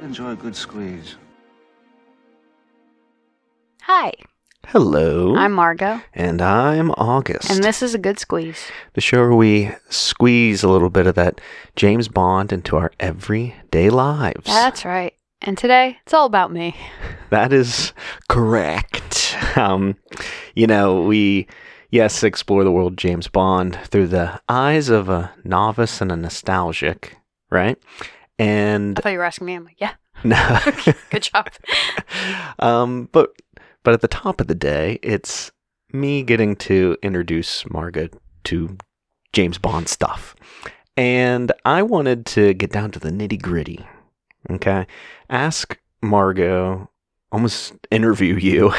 enjoy a good squeeze. Hi, Hello. I'm Margot, And I'm August. and this is a good squeeze. The show where we squeeze a little bit of that James Bond into our everyday lives. That's right. And today, it's all about me. That is correct. We explore the world of James Bond through the eyes of a novice and a nostalgic, right? And I thought you were asking me. I'm like, yeah, no. good job. But at the top of the day, it's me getting to introduce Margaret to James Bond stuff. And I wanted to get down to the nitty gritty. Okay? Ask Margot, almost interview you,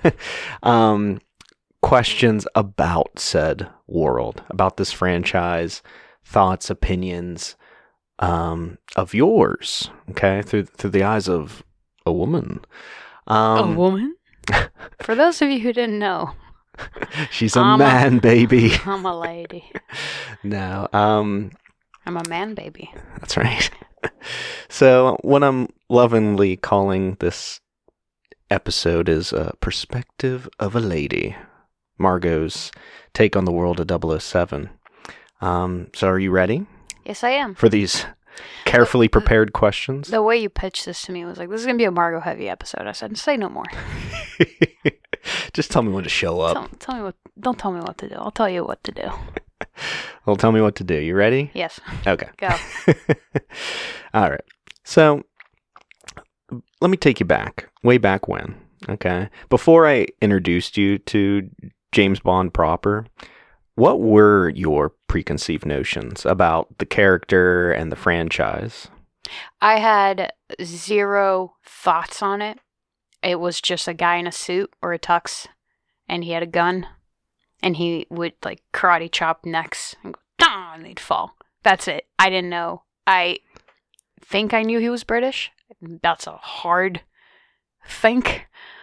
questions about said world, about this franchise, thoughts, opinions of yours, okay? Through the eyes of a woman. A woman? For those of you who didn't know, She's a man, baby. I'm a lady. No, I'm a man, baby. that's right. So what I'm lovingly calling this episode is Perspective of a Lady. Margot's take on the world of 007. So are you ready Yes, I am. for these carefully prepared questions? The way you pitched this to me was like, this is going to be a Margot heavy episode. I said, say no more. Just tell me when to show up. Tell me what. Don't tell me what to do. I'll tell you what to do. Well, tell me what to do. You ready? Yes. Okay. Go. All right. So let me take you back, way back when. Okay. Before I introduced you to James Bond proper, what were your preconceived notions about the character and the franchise? I had zero thoughts on it. It was just a guy in a suit or a tux, and he had a gun, and he would like karate chop necks and go, "Dah!" and they'd fall. That's it. I didn't know. I think I knew he was British. That's a hard think.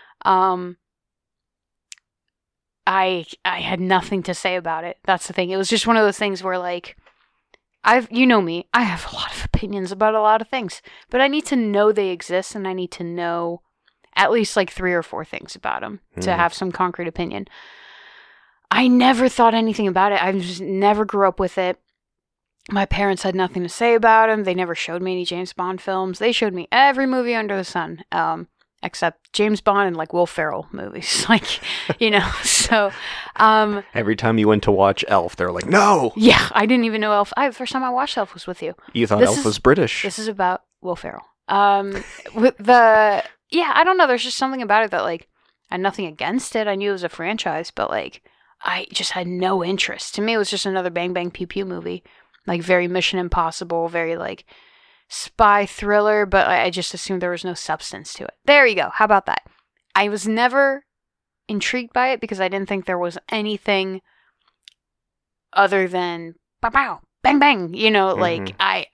I had nothing to say about it. That's the thing. It was just one of those things where like, you know me, I have a lot of opinions about a lot of things, but I need to know they exist, and I need to know at least like 3 or 4 things about them to have some concrete opinion. I never thought anything about it. I just never grew up with it. My parents had nothing to say about him. They never showed me any James Bond films. They showed me every movie under the sun, except James Bond and like Will Ferrell movies. Like, so. Every time you went to watch Elf, they're like, no! Yeah, I didn't even know Elf. The first time I watched Elf was with you. You thought Elf was British. This is about Will Ferrell. I don't know. There's just something about it that like, I had nothing against it. I knew it was a franchise, but like, I just had no interest. To me, it was just another Bang Bang Pew Pew movie. Like very Mission Impossible, very like spy thriller, but I just assumed there was no substance to it. There you go. How about that? I was never intrigued by it because I didn't think there was anything other than pow pow, bang bang. Like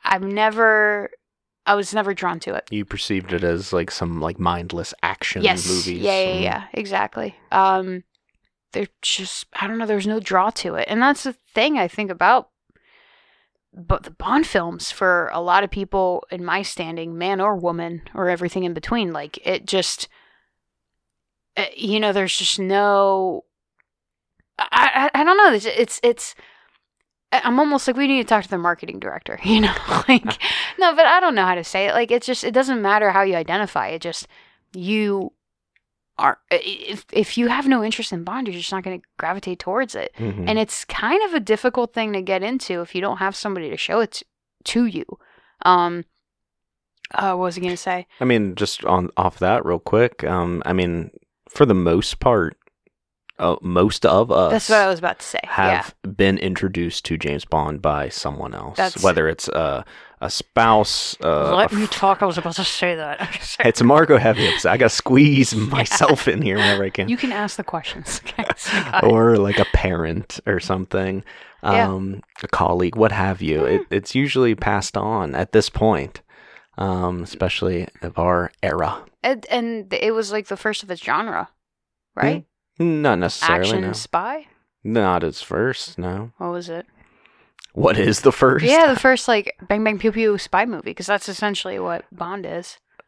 I was never drawn to it. You perceived it as like some like mindless action movies. Yeah, exactly. They're just, I don't know, there's no draw to it. And that's the thing I think about but the Bond films for a lot of people in my standing, man or woman or everything in between, like it just, there's just no, I don't know. It's, I'm almost like, we need to talk to the marketing director, like, no, but I don't know how to say it. Like, it's just, it doesn't matter how you identify it. Just, you are, if you have no interest in Bond, you're just not going to gravitate towards it. Mm-hmm. And it's kind of a difficult thing to get into if you don't have somebody to show it to you. What was I going to say? I mean, just off that real quick. For the most part, most of us, that's what I was about to say, have been introduced to James Bond by someone else, whether it's a spouse. Let me talk. I was about to say that. It's a Margot heavy episode. I got to squeeze myself in here whenever I can. You can ask the questions. Or like a parent or something, a colleague, what have you. It's usually passed on at this point, especially of our era. And it was like the first of its genre, right? Not necessarily. Action no. spy? Not its first, no. What was it? What is the first? Yeah, the first like Bang Bang Pew Pew spy movie, because that's essentially what Bond is.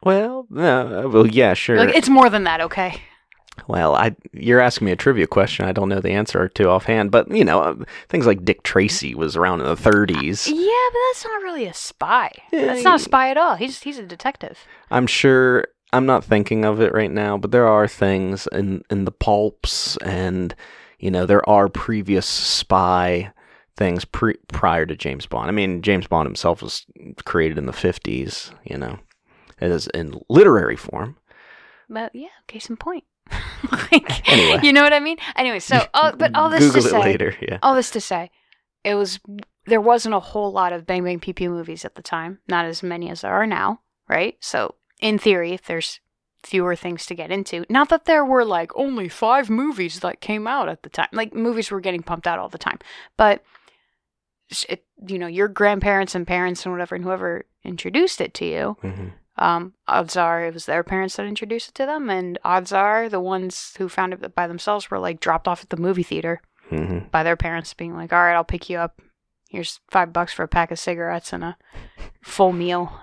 Well, no, well, yeah, sure. Like, it's more than that, okay? Well, you're asking me a trivia question. I don't know the answer to offhand, but things like Dick Tracy was around in the 30s. Yeah, but that's not really a spy. That's not a spy at all. He's a detective. I'm sure. I'm not thinking of it right now, but there are things in the pulps, and there are previous spy things prior to James Bond. I mean, James Bond himself was created in the 50s. It is in literary form. But yeah, case in point. Anyway, you know what I mean. Anyway, so but all this Google to it say, later. Yeah. all this to say, there wasn't a whole lot of Bang Bang Pew Pew movies at the time. Not as many as there are now, right? So in theory, there's fewer things to get into. Not that there were like only 5 movies that came out at the time. Like, movies were getting pumped out all the time, but your grandparents and parents and whatever, and whoever introduced it to you. Mm-hmm. Odds are it was their parents that introduced it to them, and odds are the ones who found it by themselves were like dropped off at the movie theater by their parents, being like, "All right, I'll pick you up. Here's $5 for a pack of cigarettes and a full meal."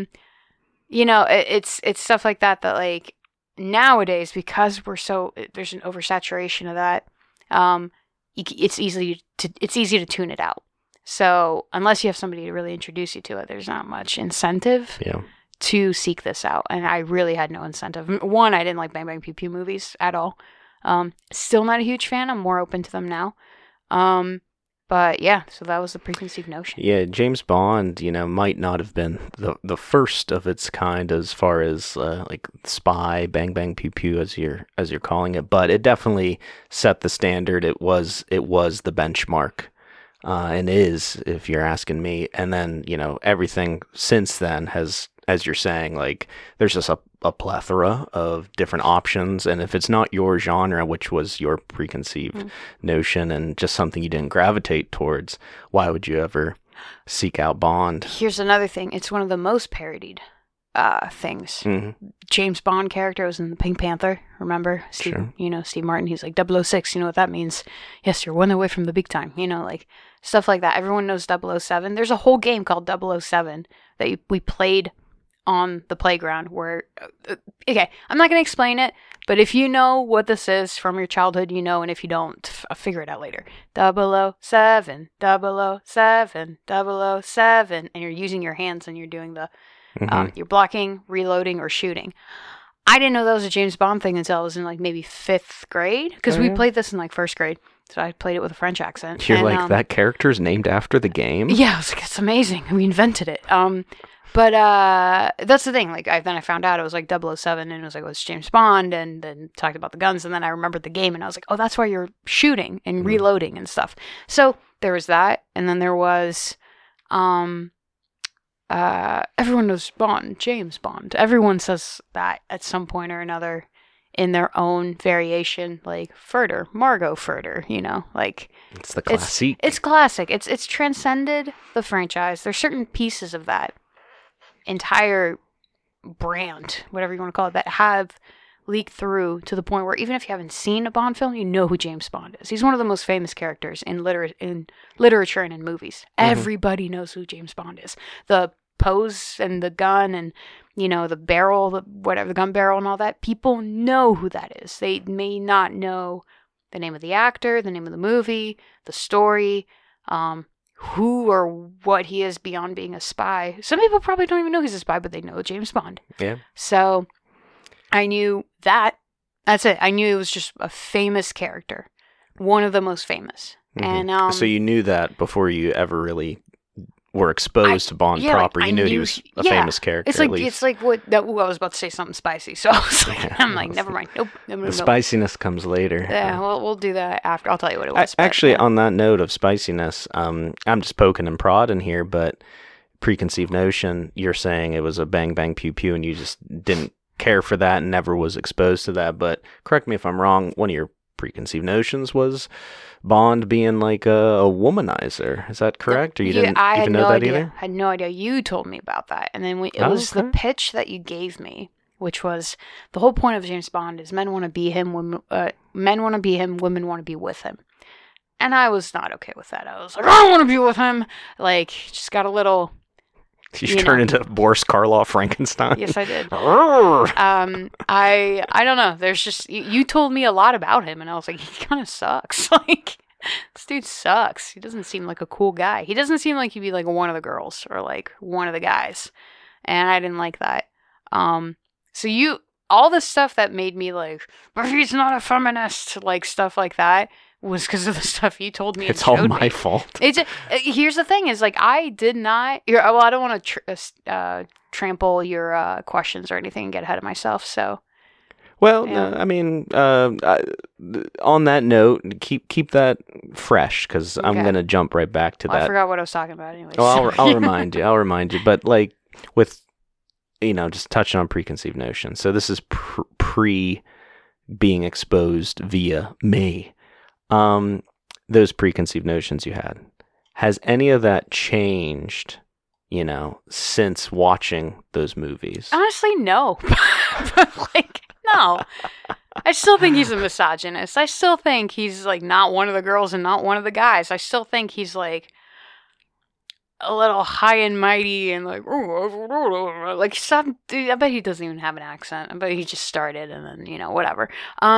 It's stuff like that like nowadays, because there's an oversaturation of that. It's easy to tune it out. So unless you have somebody to really introduce you to it, there's not much incentive. Yeah. To seek this out, and I really had no incentive. One, I didn't like Bang Bang Pew Pew movies at all. Still not a huge fan. I'm more open to them now. But yeah, so that was the preconceived notion. Yeah, James Bond, might not have been the first of its kind as far as like spy, Bang Bang Pew Pew as you're calling it, but it definitely set the standard. It was the benchmark. And is, if you're asking me. And then, everything since then has, as you're saying, like, there's just a plethora of different options. And if it's not your genre, which was your preconceived notion and just something you didn't gravitate towards, why would you ever seek out Bond? Here's another thing. It's one of the most parodied things. Mm-hmm. James Bond character was in the Pink Panther, remember? Sure. Steve Martin, he's like 006, you know what that means? Yes, you're 1 away from the big time, like stuff like that. Everyone knows 007. There's a whole game called 007 that we played on the playground where, okay, I'm not going to explain it, but if you know what this is from your childhood, and if you don't, figure it out later. 007, 007, 007, and you're using your hands and you're doing the you're blocking, reloading, or shooting. I didn't know that was a James Bond thing until I was in like maybe 5th grade, because we played this in like 1st grade. So I played it with a French accent. You're like, that character's named after the game? Yeah, I was like, it's amazing. We invented it. But that's the thing. Like, then I found out it was like 007, and it was like, it's James Bond, and then talked about the guns, and then I remembered the game, and I was like, oh, that's why you're shooting and reloading and stuff. So there was that, and then there was, everyone knows Bond, James Bond. Everyone says that at some point or another in their own variation, like Furter, Margot Furter, like it's the classic. It's classic. It's transcended the franchise. There's certain pieces of that entire brand, whatever you want to call it, that have leaked through to the point where even if you haven't seen a Bond film, you know who James Bond is. He's one of the most famous characters in literature and in movies. Everybody knows who James Bond is. The pose and the gun and the barrel, the gun barrel and all that, people know who that is. They may not know the name of the actor, the name of the movie, the story, who or what he is beyond being a spy. Some people probably don't even know he's a spy, but they know James Bond. Yeah. So I knew that. That's it. I knew it was just a famous character, one of the most famous. Mm-hmm. And so you knew that before you ever really were exposed to Bond proper. You knew he was a famous character. It's like what I was about to say something spicy, so I was like, I'm like, never mind. Nope. The spiciness comes later. Yeah, we'll do that after. I'll tell you what it was. Actually, on that note of spiciness, I'm just poking and prodding here, but preconceived notion, you're saying it was a Bang Bang Pew Pew, and you just didn't care for that and never was exposed to that. But correct me if I'm wrong. One of your preconceived notions was Bond being like a womanizer. Is that correct? Or you didn't even know that either? I had no idea. You told me about that. And then it was the pitch that you gave me, which was the whole point of James Bond is men want to be him, men want to be him, women want to be with him. And I was not okay with that. I was like, I don't want to be with him. Like, just got a little You turn into Boris Karloff Frankenstein. Yes, I did. I don't know. There's just you told me a lot about him, and I was like, he kind of sucks. Like, this dude sucks. He doesn't seem like a cool guy. He doesn't seem like he'd be like one of the girls or like one of the guys, and I didn't like that. So all the stuff that made me like, but he's not a feminist, like stuff like that, was because of the stuff you told me. It's all my fault. Here's the thing: is like I did not. Well, I don't want to trample your questions or anything and get ahead of myself. So, well, yeah. no, I mean, on that note, keep that fresh because I'm gonna jump right back to that. I forgot what I was talking about. Anyway, well, I'll remind you. I'll remind you. But like with, just touching on preconceived notions. So this is pre being exposed via me. Those preconceived notions you had. Has any of that changed, since watching those movies? Honestly, no. But like, no. I still think he's a misogynist. I still think he's like not one of the girls and not one of the guys. I still think he's like a little high and mighty and like stop. Dude, I bet he doesn't even have an accent. I bet he just started and then whatever.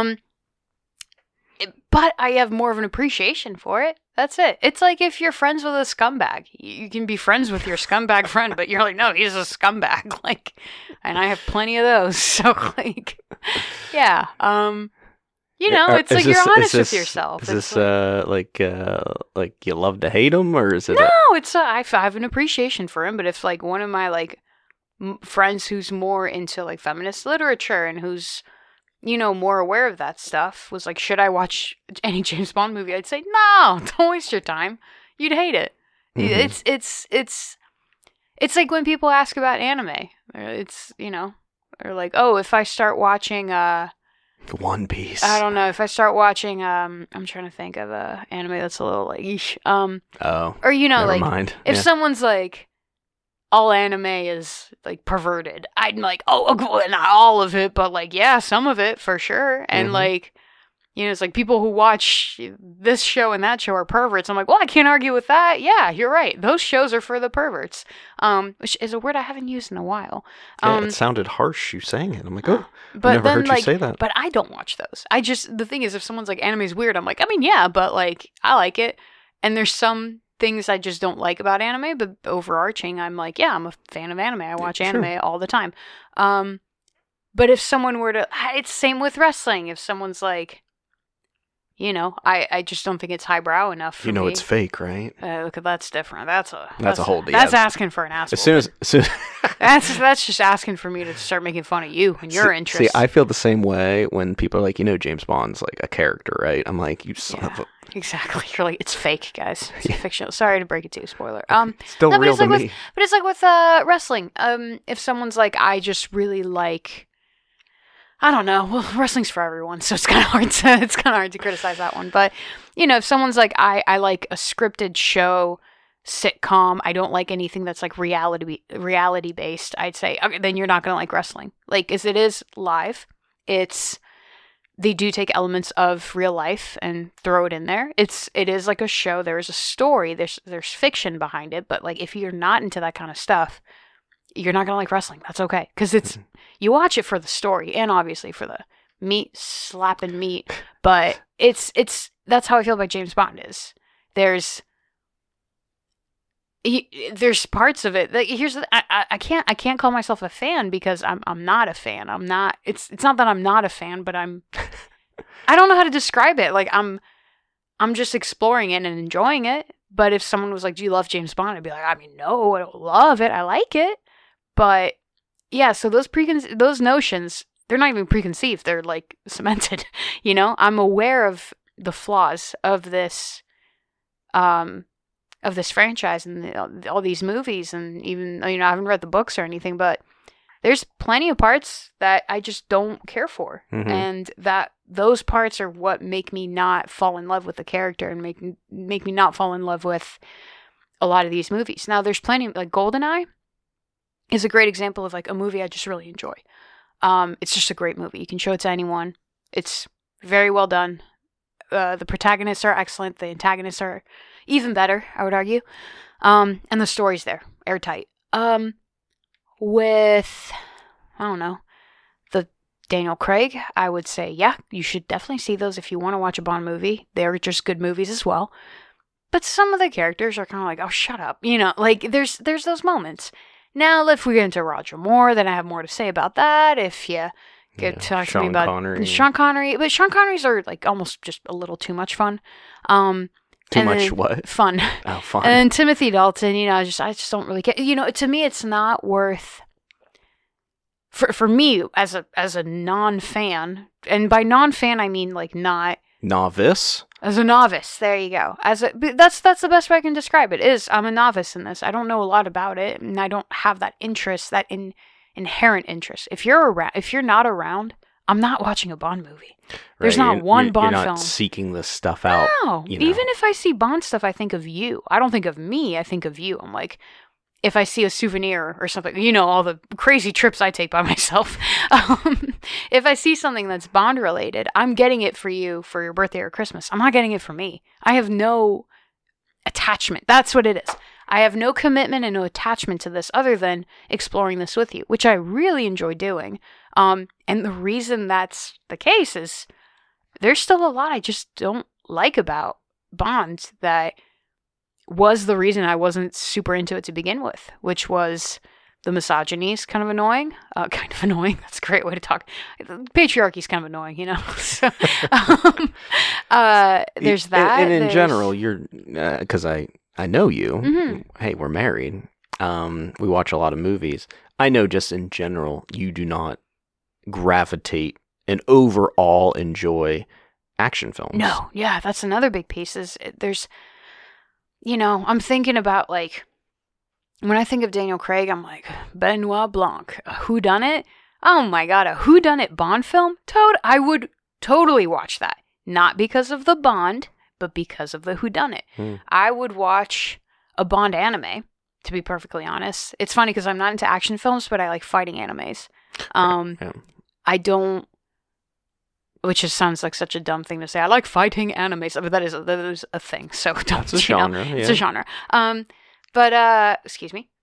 But I have more of an appreciation for it. That's it. It's like if you're friends with a scumbag. You can be friends with your scumbag friend, but you're like, no, he's a scumbag. Like, and I have plenty of those. So, like, yeah. It's like you're honest with yourself. Is this like you love to hate him, or is it? No, it's I have an appreciation for him. But if like one of my like friends who's more into like feminist literature and who's more aware of that stuff was like, should I watch any James Bond movie? I'd say, no, don't waste your time. You'd hate it. Mm-hmm. It's like when people ask about anime. It's, or like, oh, if I start watching, One Piece. I don't know. If I start watching, I'm trying to think of a anime that's a little like, eesh. Or, never like, mind. If someone's like, all anime is like perverted, I'm like, oh, not all of it, but like, yeah, some of it for sure. And like, it's like people who watch this show and that show are perverts. I'm like, well, I can't argue with that. Yeah, you're right. Those shows are for the perverts. Which is a word I haven't used in a while. It sounded harsh you saying it. I'm like, oh, but I've never heard you say that. But I don't watch those. The thing is, if someone's like, anime's weird, I'm like, I mean, yeah, but like, I like it. And there's some things I just don't like about anime, but overarching, I'm like, yeah, I'm a fan of anime. I watch anime all the time. But if someone were to, it's same with wrestling. If someone's like, I just don't think it's highbrow enough for me. It's fake, right? Look, that's different. That's a whole deal. That's asking for an asshole. As soon as that's just asking for me to start making fun of you and your interests. See, I feel the same way when people are like, James Bond's like a character, right? I'm like, you son of a. Exactly. You're like, it's fake, guys. It's fictional. Sorry to break it to you. Spoiler. Still real to me. But it's like with wrestling. If someone's like, I just really like, I don't know. Well, wrestling's for everyone, so it's kind of hard to criticize that one. But if someone's like, I like a scripted show, sitcom. I don't like anything that's like reality based. I'd say, okay, then you're not gonna like wrestling. Like, as it is live, they do take elements of real life and throw it in there. It is like a show. There is a story. There's fiction behind it. But like, if you're not into that kind of stuff, you're not gonna like wrestling. That's okay, because you watch it for the story and obviously for the slapping meat. But that's how I feel about James Bond. There's parts of it. Like, here's I can't call myself a fan because I'm not a fan. I'm not. It's not that I'm not a fan, but I don't know how to describe it. Like, I'm just exploring it and enjoying it. But if someone was like, "Do you love James Bond?" I'd be like, I mean, no, I don't love it. I like it, but yeah. So those notions, they're not even preconceived. They're like cemented. I'm aware of the flaws of this franchise and all these movies, and even, I haven't read the books or anything, but there's plenty of parts that I just don't care for. Mm-hmm. And that those parts are what make me not fall in love with the character and make me not fall in love with a lot of these movies. Now, there's plenty, like GoldenEye is a great example of like a movie I just really enjoy. It's just a great movie. You can show it to anyone. It's very well done. The protagonists are excellent. The antagonists are even better, I would argue. And the story's there, airtight. With, I don't know, the Daniel Craig, I would say, yeah, you should definitely see those if you want to watch a Bond movie. They're just good movies as well. But some of the characters are kind of like, oh, shut up. You know, like, there's those moments. Now, if we get into Roger Moore, then I have more to say about that. If you get to talk to me about Sean Connery. But Sean Connery's are, like, almost just a little too much fun. Too much what? Fun. Oh, fun. And then Timothy Dalton, you know, I just don't really care. You know, to me, it's not worth... For me, as a non-fan, and by non-fan, I mean, like, not... Novice? As a novice, there you go. That's the best way I can describe it. I'm a novice in this. I don't know a lot about it, and I don't have that interest, that inherent interest. If you're not around, I'm not watching a Bond movie. There's not one Bond film. You're not seeking this stuff out. No, you know. Even if I see Bond stuff, I think of you. I don't think of me. I think of you. I'm like, if I see a souvenir or something, you know, all the crazy trips I take by myself. If I see something that's Bond related, I'm getting it for you for your birthday or Christmas. I'm not getting it for me. I have no attachment. That's what it is. I have no commitment and no attachment to this other than exploring this with you, which I really enjoy doing. And the reason that's the case is there's still a lot I just don't like about Bond that was the reason I wasn't super into it to begin with, which was the misogyny is kind of annoying. That's a great way to talk. Patriarchy's kind of annoying, you know? So, there's that. And in general, you're, because I know you. Mm-hmm. Hey, we're married. We watch a lot of movies. I know just in general, you do not gravitate and overall enjoy action films. No, yeah, that's another big piece. There's, you know, I'm thinking about, like, when I think of Daniel Craig, I'm like, Benoit Blanc, a whodunit? Oh my god, a whodunit Bond film? I would totally watch that. Not because of the Bond, but because of the whodunit. I would watch a Bond anime, to be perfectly honest. It's funny because I'm not into action films, but I like fighting animes. Yeah. I don't, which just sounds like such a dumb thing to say. I like fighting animes, but that is a thing. So don't. That's a genre. Yeah. It's a genre. But excuse me.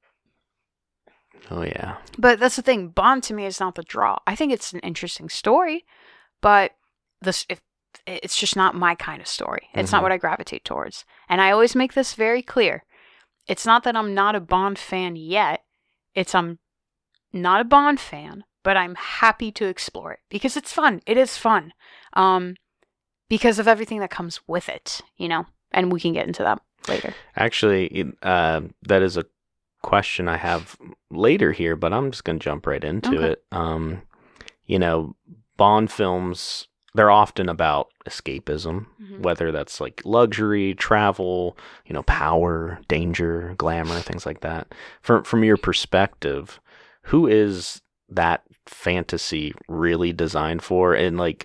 Oh yeah. But that's the thing. Bond to me is not the draw. I think it's an interesting story, but it's just not my kind of story. It's not what I gravitate towards. And I always make this very clear. It's not that I'm not a Bond fan yet. It's I'm not a Bond fan, but I'm happy to explore it because it's fun. It is fun. Because of everything that comes with it, you know? And we can get into that later. Actually, that is a question I have later here, but I'm just going to jump right into it. You know, Bond films, they're often about escapism, whether that's like luxury, travel, you know, power, danger, glamour, things like that. From your perspective, who is that fantasy really designed for? And like,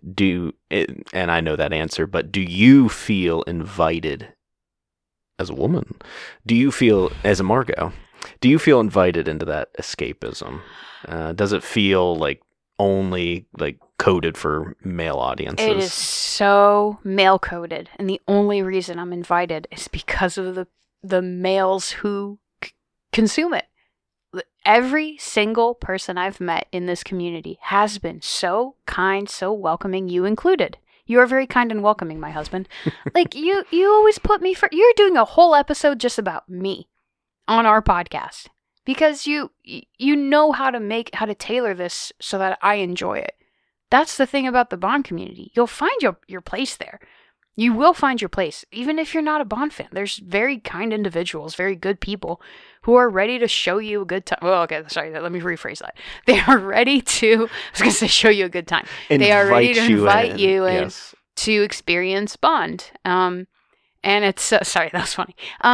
and I know that answer, but do you feel invited as a woman? Do you feel, as a Margot, do you feel invited into that escapism? Does it feel like only like coded for male audiences? It is so male coded, and the only reason I'm invited is because of the males who consume it. Every single person I've met in this community has been so kind, so welcoming, you included. You are very kind and welcoming, my husband. Like, you always put me for... You're doing a whole episode just about me on our podcast. Because you know how to tailor this so that I enjoy it. That's the thing about the Bond community. You'll find your place there. You will find your place, even if you're not a Bond fan. There's very kind individuals, very good people who are ready to show you a good time. Well, okay, sorry, let me rephrase that. They are ready to, I was going to say show you a good time. They are ready to invite you in yes. to experience Bond. And it's, sorry, that was funny.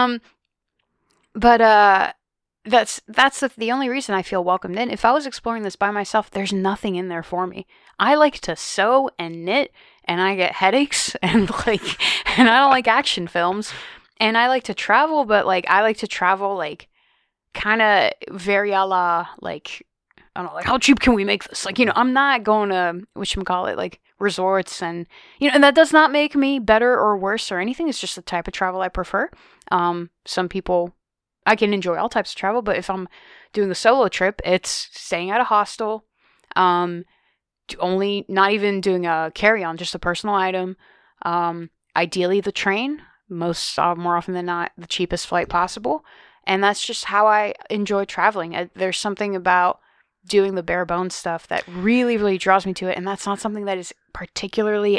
But that's the only reason I feel welcomed in. If I was exploring this by myself, there's nothing in there for me. I like to sew and knit, and I get headaches, and I don't like action films, and I like to travel, but like I like to travel like kind of very a la like, I don't know, like how cheap can we make this? Like, you know, I'm not going to whatchamacallit, like resorts, and you know, and that does not make me better or worse or anything. It's just the type of travel I prefer. Some people I can enjoy all types of travel, but if I'm doing a solo trip, it's staying at a hostel, only not even doing a carry-on, just a personal item. Ideally the train, more often than not, the cheapest flight possible. And that's just how I enjoy traveling. There's something about doing the bare bones stuff that really, really draws me to it. And that's not something that is particularly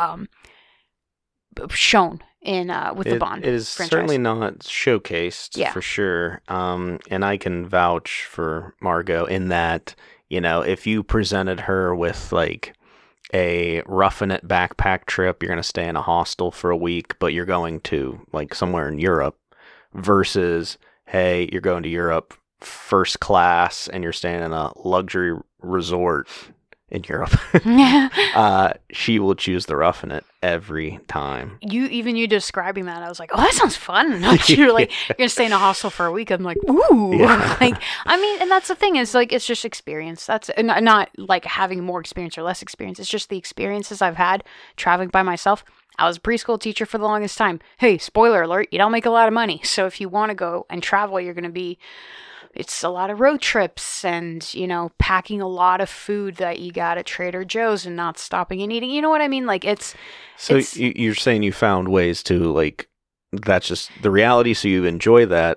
shown in with the Bond It is franchise. certainly not showcased for sure. And I can vouch for Margot in that, if you presented her with like a roughing it backpack trip, you're going to stay in a hostel for a week, but you're going to like somewhere in Europe, versus, hey, you're going to Europe first class and you're staying in a luxury resort in Europe. She will choose the roughing it every time. You describing that, I was like, oh, that sounds fun. You're like, you're gonna stay in a hostel for a week. I'm like, ooh. Yeah. Like, I mean, and that's the thing, is like, it's just experience. That's not like having more experience or less experience. It's just the experiences I've had traveling by myself. I was a preschool teacher for the longest time. Hey, spoiler alert, you don't make a lot of money. So if you want to go and travel, it's a lot of road trips and, packing a lot of food that you got at Trader Joe's and not stopping and eating. You know what I mean? Like, you're saying you found ways to, like, that's just the reality, so you enjoy that.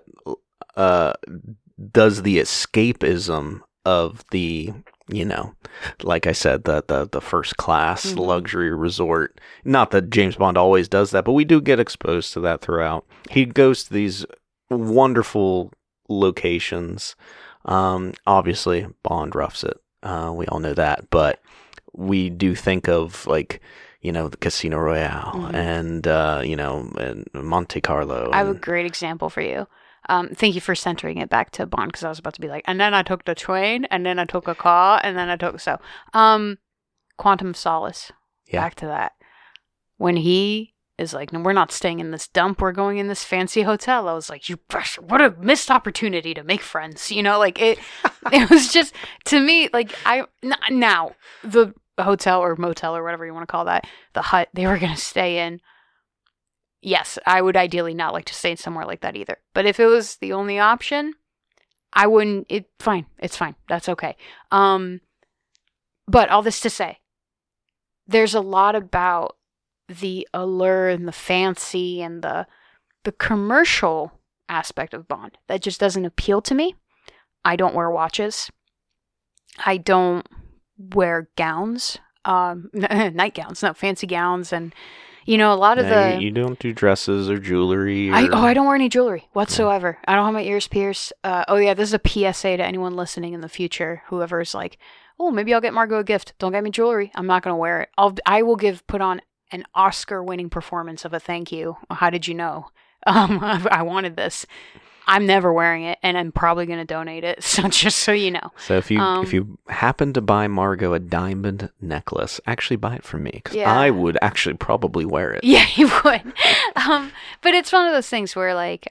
Does the escapism of the, like I said, the first class luxury resort, not that James Bond always does that, but we do get exposed to that throughout. He goes to these wonderful locations. Obviously Bond roughs it. We all know that, but we do think of, like, the Casino Royale and and Monte Carlo. I have a great example for you. Thank you for centering it back to Bond, because I was about to be like, and then I took the train, and then I took a car, and then I took Quantum of Solace. Yeah. Back to that. When he is like, no, we're not staying in this dump, we're going in this fancy hotel. I was like, what a missed opportunity to make friends. Like it was just, to me, like, now the hotel or motel or whatever you want to call that, the hut they were going to stay in. Yes, I would ideally not like to stay somewhere like that either. But if it was the only option, I wouldn't. Fine. It's fine. That's okay. But all this to say, there's a lot about the allure and the fancy and the commercial aspect of Bond that just doesn't appeal to me. I don't wear watches. I don't wear gowns, nightgowns, no, fancy gowns, and a lot of you don't do dresses or jewelry. I don't wear any jewelry whatsoever. I don't have my ears pierced. This is a PSA to anyone listening in the future. Whoever's like, oh, maybe I'll get Margot a gift. Don't get me jewelry. I'm not gonna wear it. I will put on an Oscar-winning performance of a thank you. How did you know? I wanted this. I'm never wearing it, and I'm probably going to donate it. So just so you know. So if you happen to buy Margot a diamond necklace, actually buy it from me, because I would actually probably wear it. Yeah, you would. But it's one of those things where, like,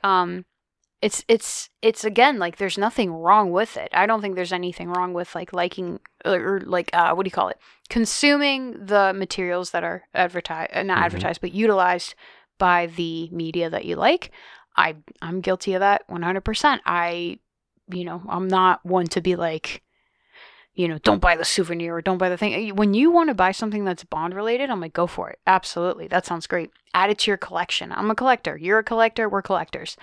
it's again, like, there's nothing wrong with it. I don't think there's anything wrong with, like, liking or like what do you call it? Consuming the materials that are advertised, but utilized by the media that you like. I'm guilty of that 100%. I'm not one to be like, don't buy the souvenir or don't buy the thing. When you want to buy something that's Bond related, I'm like, go for it. Absolutely. That sounds great. Add it to your collection. I'm a collector. You're a collector. We're collectors.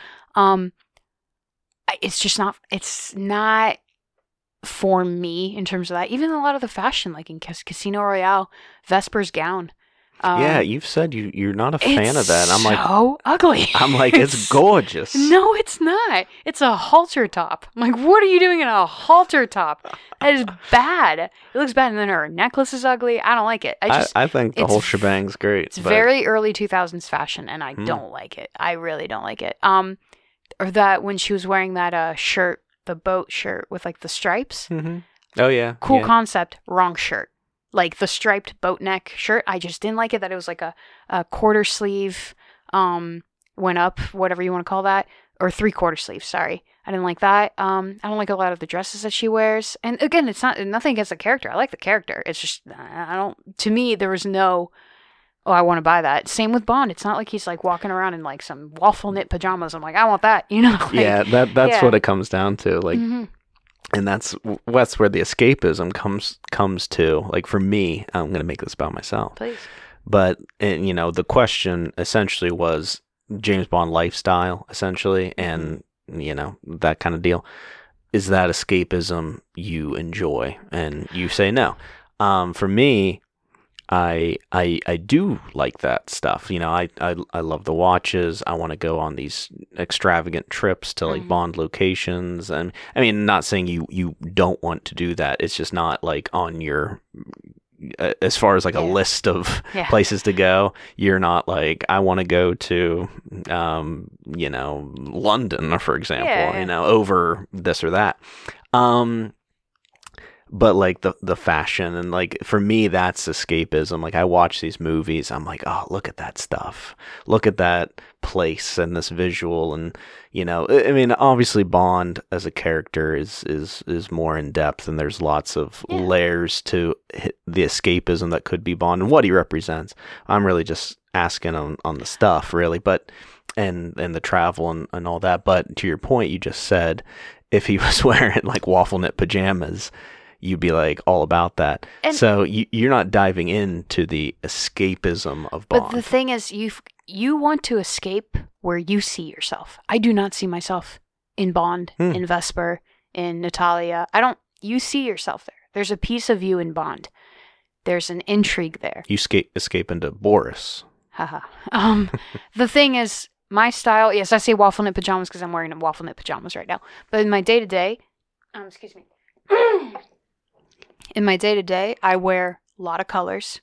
It's not for me in terms of that. Even a lot of the fashion, like in Casino Royale, Vesper's gown. Yeah, you've said you're not a fan of that. I'm so ugly. I'm like, it's gorgeous. No, it's not. It's a halter top. I'm like, what are you doing in a halter top? That is bad. It looks bad. And then her necklace is ugly. I don't like it. I think the whole shebang's great. It's very early 2000s fashion, and I don't like it. I really don't like it. Or that when she was wearing that shirt, the boat shirt with like the stripes. Mm-hmm. Oh yeah. Cool concept. Wrong shirt. Like the striped boat neck shirt. I just didn't like it, that it was like a quarter sleeve, went up, whatever you want to call that, or 3/4 sleeve. Sorry. I didn't like that. I don't like a lot of the dresses that she wears. And again, it's nothing against the character. I like the character. It's just, to me, there was no oh, I want to buy that. Same with Bond. It's not like he's like walking around in like some waffle knit pajamas. I'm like, I want that, you know? Like, yeah, that's yeah. what it comes down to. Like, Mhm. and that's where the escapism comes to. Like for me, I'm gonna make this about myself. Please. But and, you know, the question essentially was James Bond lifestyle, essentially, and you know, that kind of deal. Is that escapism you enjoy? And you say no. For me, I do like that stuff. You know, I love the watches. I want to go on these extravagant trips to like Bond locations. And I mean, not saying you don't want to do that. It's just not like on your as far as like a list of places to go. You're not like, I want to go to you know, London, for example, you know, over this or that. But like the fashion and like for me that's escapism. Like I watch these movies, I'm like, oh, look at that stuff, look at that place and this visual, and you know, I mean, obviously Bond as a character is more in depth, and there's lots of layers to the escapism that could be Bond and what he represents. I'm really just asking on the stuff, really, but and the travel and all that. But to your point, you just said if he was wearing like waffle knit pajamas, you'd be like all about that. And so you're not diving into the escapism of Bond. But the thing is, you want to escape where you see yourself. I do not see myself in Bond, in Vesper, in Natalia. You see yourself there. There's a piece of you in Bond. There's an intrigue there. You escape into Boris. Haha. The thing is, my style, yes, I say waffle knit pajamas because I'm wearing waffle knit pajamas right now. But in my day-to-day, excuse me. In my day-to-day, I wear a lot of colors.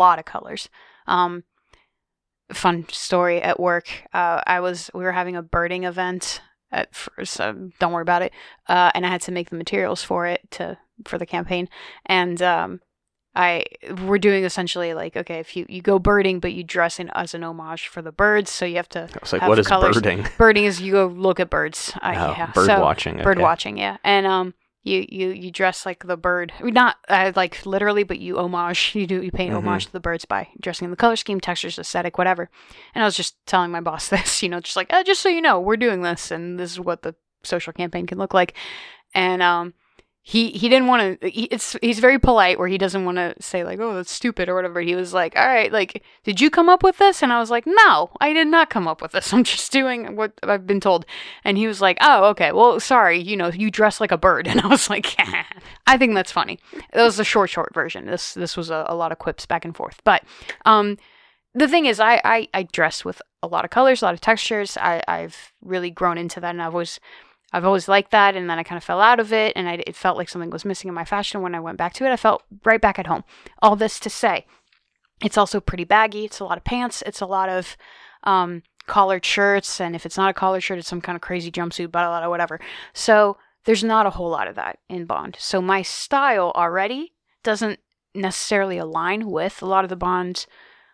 Fun story at work. We were having a birding event at first. Don't worry about it. And I had to make the materials for it for the campaign. And we're doing essentially like, okay, if you go birding, but you dress in as an homage for the birds, so you have to. I was like, what is colors. Birding? Birding is you go look at birds. Bird watching. Bird watching, yeah, and You dress like the bird, not like literally, but you homage. You paint homage to the birds by dressing in the color scheme, textures, aesthetic, whatever. And I was just telling my boss this, you know, just like, just so you know, we're doing this, and this is what the social campaign can look like. And he didn't want to. He's very polite, where he doesn't want to say like, oh, that's stupid or whatever. He was like, all right, like, did you come up with this? And I was like, no, I did not come up with this. I'm just doing what I've been told. And he was like, oh, okay, well, sorry, you know, you dress like a bird. And I was like, I think that's funny. That was the short version. This was a lot of quips back and forth. But the thing is, I dress with a lot of colors, a lot of textures. I've really grown into that, and I've always liked that, and then I kind of fell out of it, and it felt like something was missing in my fashion. When I went back to it, I felt right back at home. All this to say, it's also pretty baggy. It's a lot of pants. It's a lot of collared shirts, and if it's not a collared shirt, it's some kind of crazy jumpsuit, but a lot of whatever. So there's not a whole lot of that in Bond. So my style already doesn't necessarily align with a lot of the Bond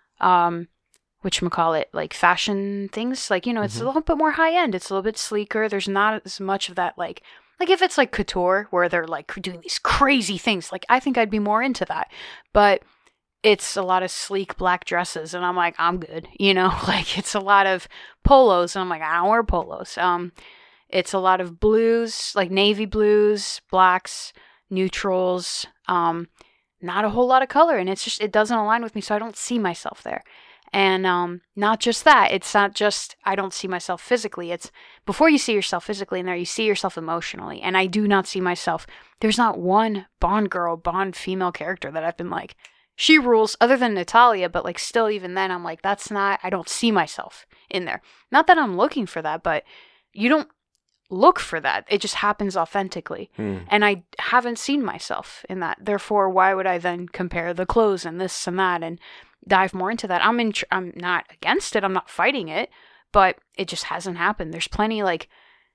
whatchamacallit, like fashion things. Like, you know, it's a little bit more high end. It's a little bit sleeker. There's not as much of that, like if it's like couture where they're like doing these crazy things, like I think I'd be more into that. But it's a lot of sleek black dresses, and I'm like, I'm good, you know. Like it's a lot of polos, and I'm like, I don't wear polos. It's a lot of blues, like navy blues, blacks, neutrals, not a whole lot of color, and it's just, it doesn't align with me, so I don't see myself there. And not just that, it's not just I don't see myself physically. It's before you see yourself physically in there, you see yourself emotionally. And I do not see myself. There's not one Bond girl, Bond female character that I've been like, she rules, other than Natalia. But like still, even then, I'm like, I don't see myself in there. Not that I'm looking for that, but you don't look for that. It just happens authentically. And I haven't seen myself in that. Therefore, why would I then compare the clothes and this and that and dive more into that? I'm not against it. I'm not fighting it, but it just hasn't happened. There's plenty like,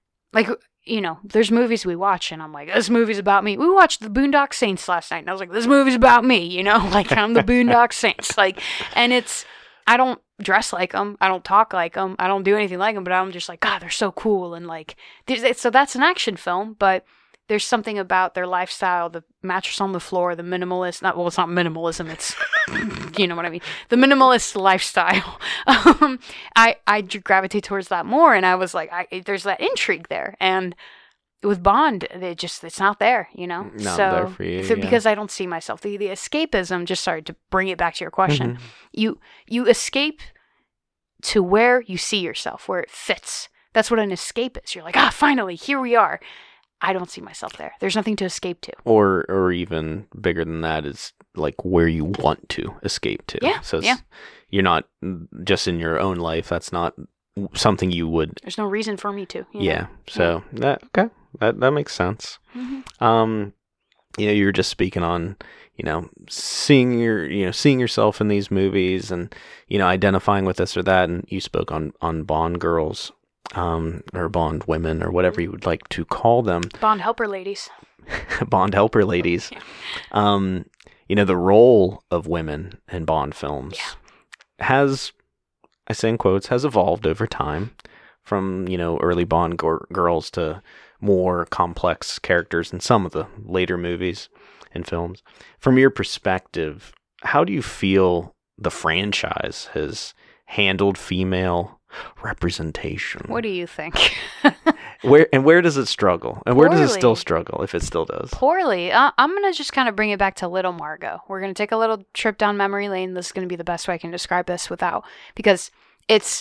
you know, there's movies we watch and I'm like, this movie's about me. We watched the Boondock Saints last night and I was like, this movie's about me, you know, like I'm the Boondock Saints. Like, and I don't dress like them. I don't talk like them. I don't do anything like them, but I'm just like, God, they're so cool. And like, so that's an action film, but there's something about their lifestyle, the mattress on the floor, the minimalist, it's not minimalism. It's you know what I mean? The minimalist lifestyle. I gravitate towards that more, and I was like, there's that intrigue there, and with Bond, it's not there, you know? Not there for you, because I don't see myself. The escapism, just sorry to bring it back to your question. You escape to where you see yourself, where it fits. That's what an escape is. You're like, finally, here we are. I don't see myself there. There's nothing to escape to. Or even bigger than that is like where you want to escape to. Yeah. So you're not just in your own life. That's not something you would. There's no reason for me to. Yeah. So that makes sense. Mm-hmm. You were just speaking on, seeing yourself in these movies and, identifying with this or that. And you spoke on Bond girls, or Bond women or whatever you would like to call them. Bond helper ladies. Bond helper ladies. The role of women in Bond films has, I say in quotes, has evolved over time from, early Bond girls to more complex characters in some of the later movies and films. From your perspective, how do you feel the franchise has handled female representation? What do you think? Where does it struggle? And where does it still struggle, if it still does? Poorly. I'm going to just kind of bring it back to Little Margot. We're going to take a little trip down memory lane. This is going to be the best way I can describe this because it's,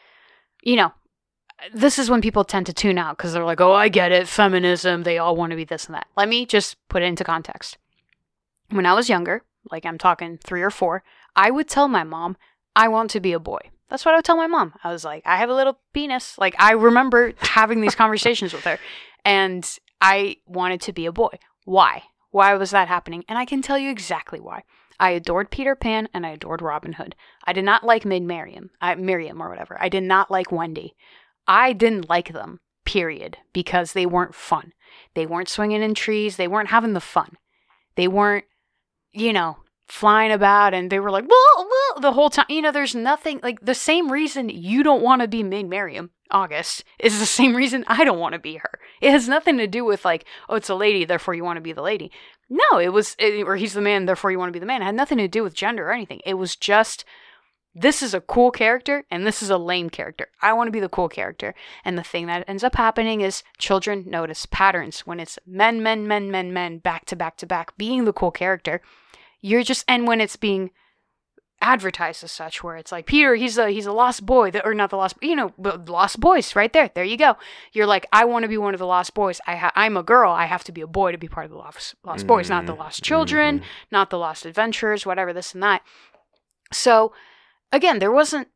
this is when people tend to tune out because they're like, oh, I get it. Feminism. They all want to be this and that. Let me just put it into context. When I was younger, like I'm talking 3 or 4, I would tell my mom, I want to be a boy. That's what I would tell my mom. I was like, I have a little penis. Like, I remember having these conversations with her, and I wanted to be a boy. Why? Why was that happening? And I can tell you exactly why. I adored Peter Pan, and I adored Robin Hood. I did not like Miriam or whatever. I did not like Wendy. I didn't like them, period, because they weren't fun. They weren't swinging in trees. They weren't having the fun. They weren't, flying about, and they were like, whoa, whoa, the whole time. There's nothing, like, the same reason you don't want to be Maid Marian, August, is the same reason I don't want to be her. It has nothing to do with, like, oh, it's a lady, therefore you want to be the lady. No, or he's the man, therefore you want to be the man. It had nothing to do with gender or anything. It was just, this is a cool character, and this is a lame character. I want to be the cool character. And the thing that ends up happening is children notice patterns. When it's men, back to back to back, being the cool character, and when it's being advertised as such, where it's like, Peter, he's a lost boy, or not the lost, lost boys, right there. There you go. You're like, I want to be one of the lost boys. I'm a girl. I have to be a boy to be part of the lost boys, not the lost children, not the lost adventurers, whatever, this and that. So, again, it wasn't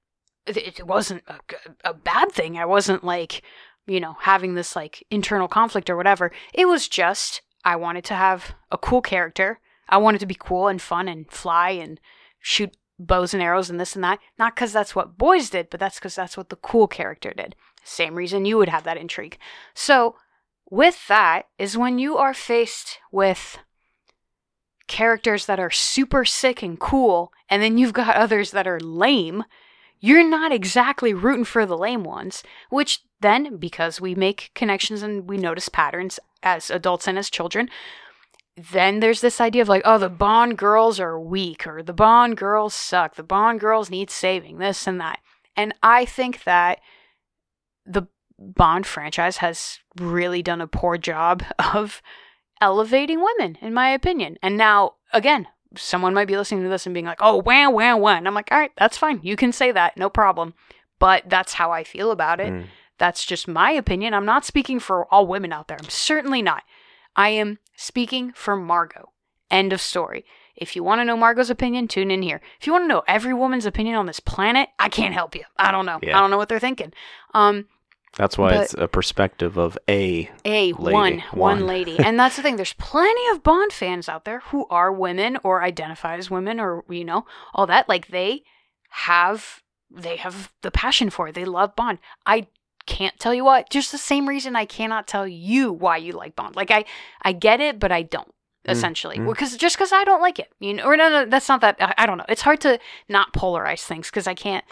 a bad thing. I wasn't like, having this like internal conflict or whatever. It was just, I wanted to have a cool character. I wanted to be cool and fun and fly and shoot bows and arrows and this and that. Not because that's what boys did, but that's because that's what the cool character did. Same reason you would have that intrigue. So with that is when you are faced with characters that are super sick and cool, and then you've got others that are lame, you're not exactly rooting for the lame ones, which then, because we make connections and we notice patterns as adults and as children, then there's this idea of like, oh, the Bond girls are weak, or the Bond girls suck, the Bond girls need saving, this and that. And I think that the Bond franchise has really done a poor job of elevating women, in my opinion. And now, again, someone might be listening to this and being like, oh, wah. And I'm like, all right, that's fine. You can say that, no problem. But that's how I feel about it. That's just my opinion. I'm not speaking for all women out there. I'm certainly not. I am speaking for Margot. End of story. If you want to know Margot's opinion, tune in here. If you want to know every woman's opinion on this planet, I can't help you. I don't know. Yeah. I don't know what they're thinking. That's why it's a perspective of a lady. One lady. And that's the thing. There's plenty of Bond fans out there who are women or identify as women or, all that. Like, they have the passion for it. They love Bond. I can't tell you what. Just the same reason I cannot tell you why you like Bond. Like, I get it, but I don't. Essentially, because I don't like it, or no, that's not that. I don't know. It's hard to not polarize things because I can't.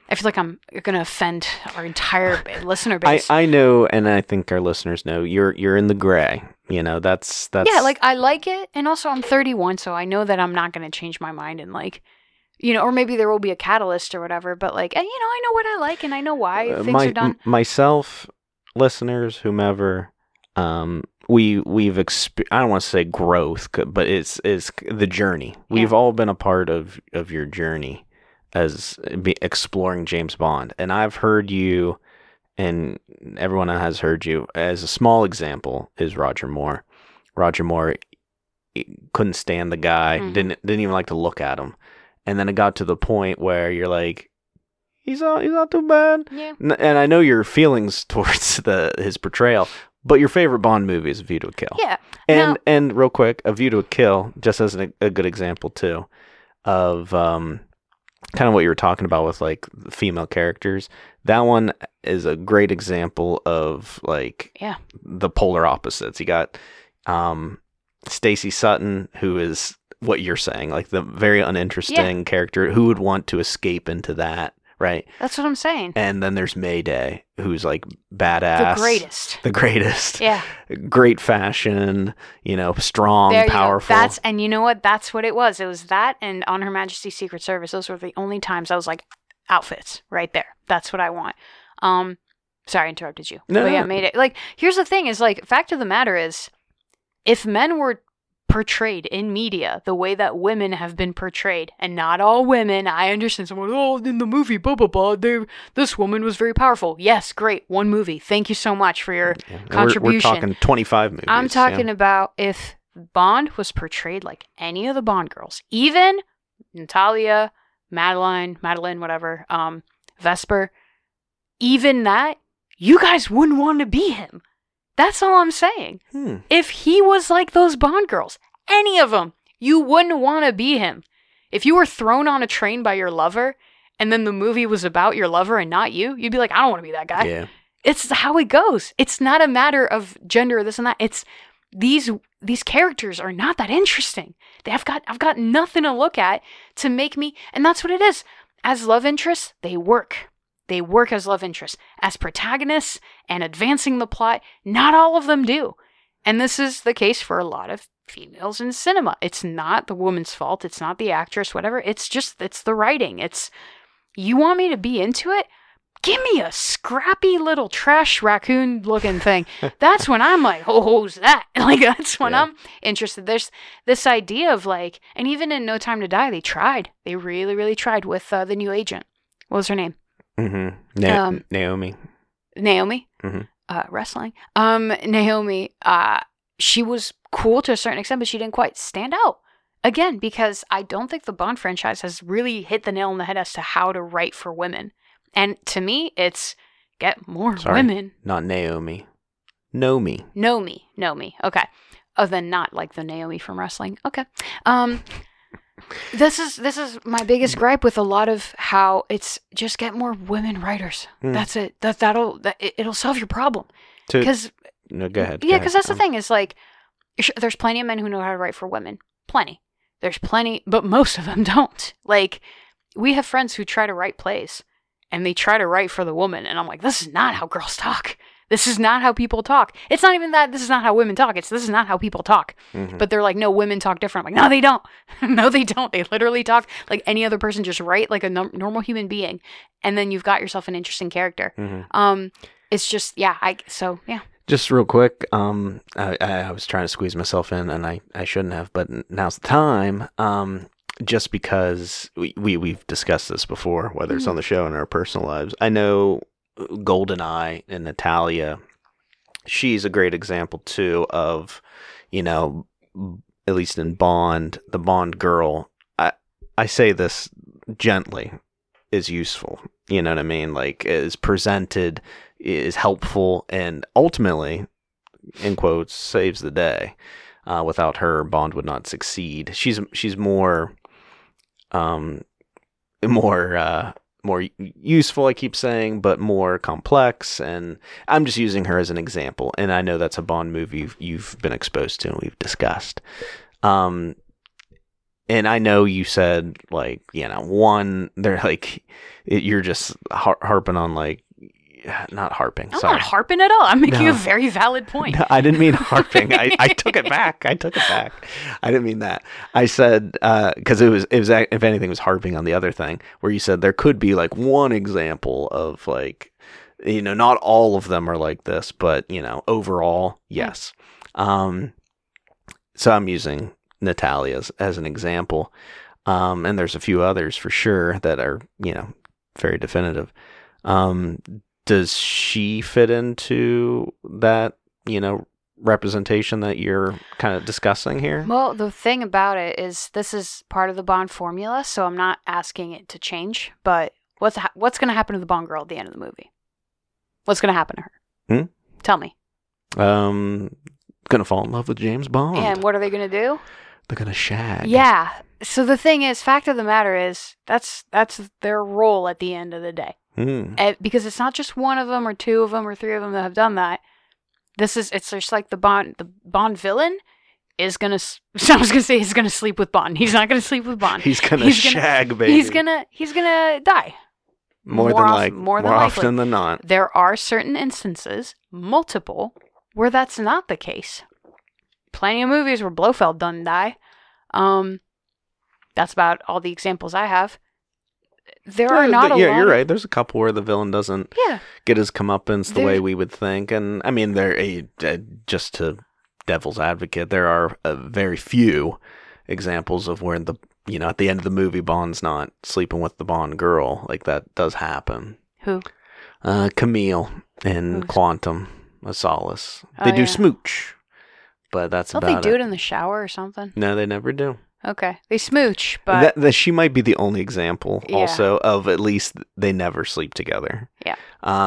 I feel like I'm going to offend our entire listener base. I know, and I think our listeners know, you're in the gray. You know, that's yeah, like I like it, and also I'm 31, so I know that I'm not going to change my mind and like, you know, or maybe there will be a catalyst or whatever. But like, you know, I know what I like and I know why things are done. Myself, listeners, whomever, we've I don't want to say growth, but it's the journey. We've all been a part of your journey as exploring James Bond, and I've heard you, and everyone has heard you. As a small example is Roger Moore. Roger Moore couldn't stand the guy, didn't even like to look at him, and then it got to the point where you're like, he's not too bad. Yeah. And I know your feelings towards his portrayal, but your favorite Bond movie is A View to a Kill. Yeah. And real quick, A View to a Kill, just as a good example too, of kind of what you were talking about with like female characters. That one is a great example of like the polar opposites. You got Stacey Sutton, who is what you're saying, like the very uninteresting character who would want to escape into that, right? That's what I'm saying. And then there's Mayday, who's like badass. The greatest. Yeah. Great fashion, you know, strong, powerful. And you know what? That's what it was. It was that and On Her Majesty's Secret Service. Those were the only times I was like, outfits right there. That's what I want. Sorry, I interrupted you. No, but yeah, Mayday. Like, here's the thing is like, fact of the matter is, if men were portrayed in media the way that women have been portrayed, and not all women, I understand someone, in the movie, blah, blah, blah, this woman was very powerful. Yes, great. One movie. Thank you so much for your contribution. We're talking 25 movies. I'm talking about if Bond was portrayed like any of the Bond girls, even Natalia, Madeline, whatever, Vesper, even that, you guys wouldn't want to be him. That's all I'm saying. If he was like those Bond girls, any of them, you wouldn't want to be him. If you were thrown on a train by your lover, and then the movie was about your lover and not you, you'd be like, I don't want to be that guy. Yeah. It's how it goes. It's not a matter of gender or this and that. It's these characters are not that interesting. I've got nothing to look at to make me, and that's what it is. As love interests, they work. They work as love interests. As protagonists and advancing the plot, not all of them do. And this is the case for a lot of females in cinema. It's not the woman's fault. It's not the actress, whatever. It's the writing. You want me to be into it? Give me a scrappy little trash raccoon looking thing. That's when I'm like, who's that? Like, that's when I'm interested. There's this idea of like, and even in No Time to Die, they tried. They really, really tried with the new agent. What was her name? Naomi. Wrestling. Naomi, she was cool to a certain extent, but she didn't quite stand out. Again, because I don't think the Bond franchise has really hit the nail on the head as to how to write for women. And to me, it's get more women. Not Naomi. Nomi. Okay. Oh, then not like the Naomi from wrestling. Okay. This is my biggest gripe with a lot of how it's just get more women writers. That's it. It'll solve your problem. Because no, go ahead. Yeah, because that's the thing is like, there's plenty of men who know how to write for women. Plenty. There's plenty, but most of them don't. Like, we have friends who try to write plays, and they try to write for the woman, and I'm like, this is not how girls talk. This is not how people talk. It's not even that this is not how women talk. This is not how people talk. But they're like, no, women talk different. I'm like, no, they don't. No, they don't. They literally talk like any other person. Just write like a normal human being. And then you've got yourself an interesting character. It's just, Just real quick, I was trying to squeeze myself in, and I shouldn't have, but now's the time. Just because we've discussed this before, whether it's on the show or in our personal lives. I know GoldenEye and Natalia, she's a great example too of, you know, at least in Bond, the Bond girl, I say this gently, is useful. You know what I mean? Like, is presented, is helpful, and ultimately, in quotes, saves the day. Without her, Bond would not succeed. She's more useful, I keep saying, but more complex, and I'm just using her as an example, and I know that's a Bond movie you've been exposed to and we've discussed. and I know you said like, one, they're like, you're just harping on like, not harping. I'm sorry. not harping at all. I'm making No. a very valid point. No, I didn't mean harping. I took it back. I didn't mean that. I said, because it was, if anything, it was harping on the other thing where you said there could be like one example of like, not all of them are like this, but overall, yes. So I'm using Natalia as an example. And there's a few others for sure that are, very definitive. Does she fit into that, representation that you're kind of discussing here? Well, the thing about it is this is part of the Bond formula, so I'm not asking it to change. But what's going to happen to the Bond girl at the end of the movie? What's going to happen to her? Tell me. Gonna fall in love with James Bond. And what are they going to do? They're gonna shag. Yeah. So the thing is, fact of the matter is, that's their role at the end of the day. Because it's not just one of them or two of them or three of them that have done that. It's just like the Bond villain is gonna. I was gonna say he's gonna sleep with Bond. He's not gonna sleep with Bond. He's gonna shag, baby. He's gonna die. More often than not. There are certain instances, multiple, where that's not the case. Plenty of movies where Blofeld doesn't die. That's about all the examples I have. There are not a lot. Yeah, you're right. There's a couple where the villain doesn't get his comeuppance the way we would think. And I mean, just to devil's advocate, there are very few examples of where at the end of the movie, Bond's not sleeping with the Bond girl. Like that does happen. Who? Camille in Quantum of Solace. They do smooch, but that's about it. Don't they do it in the shower or something? No, they never do. Okay. They smooch, but... That she might be the only example, also, of at least they never sleep together. Yeah.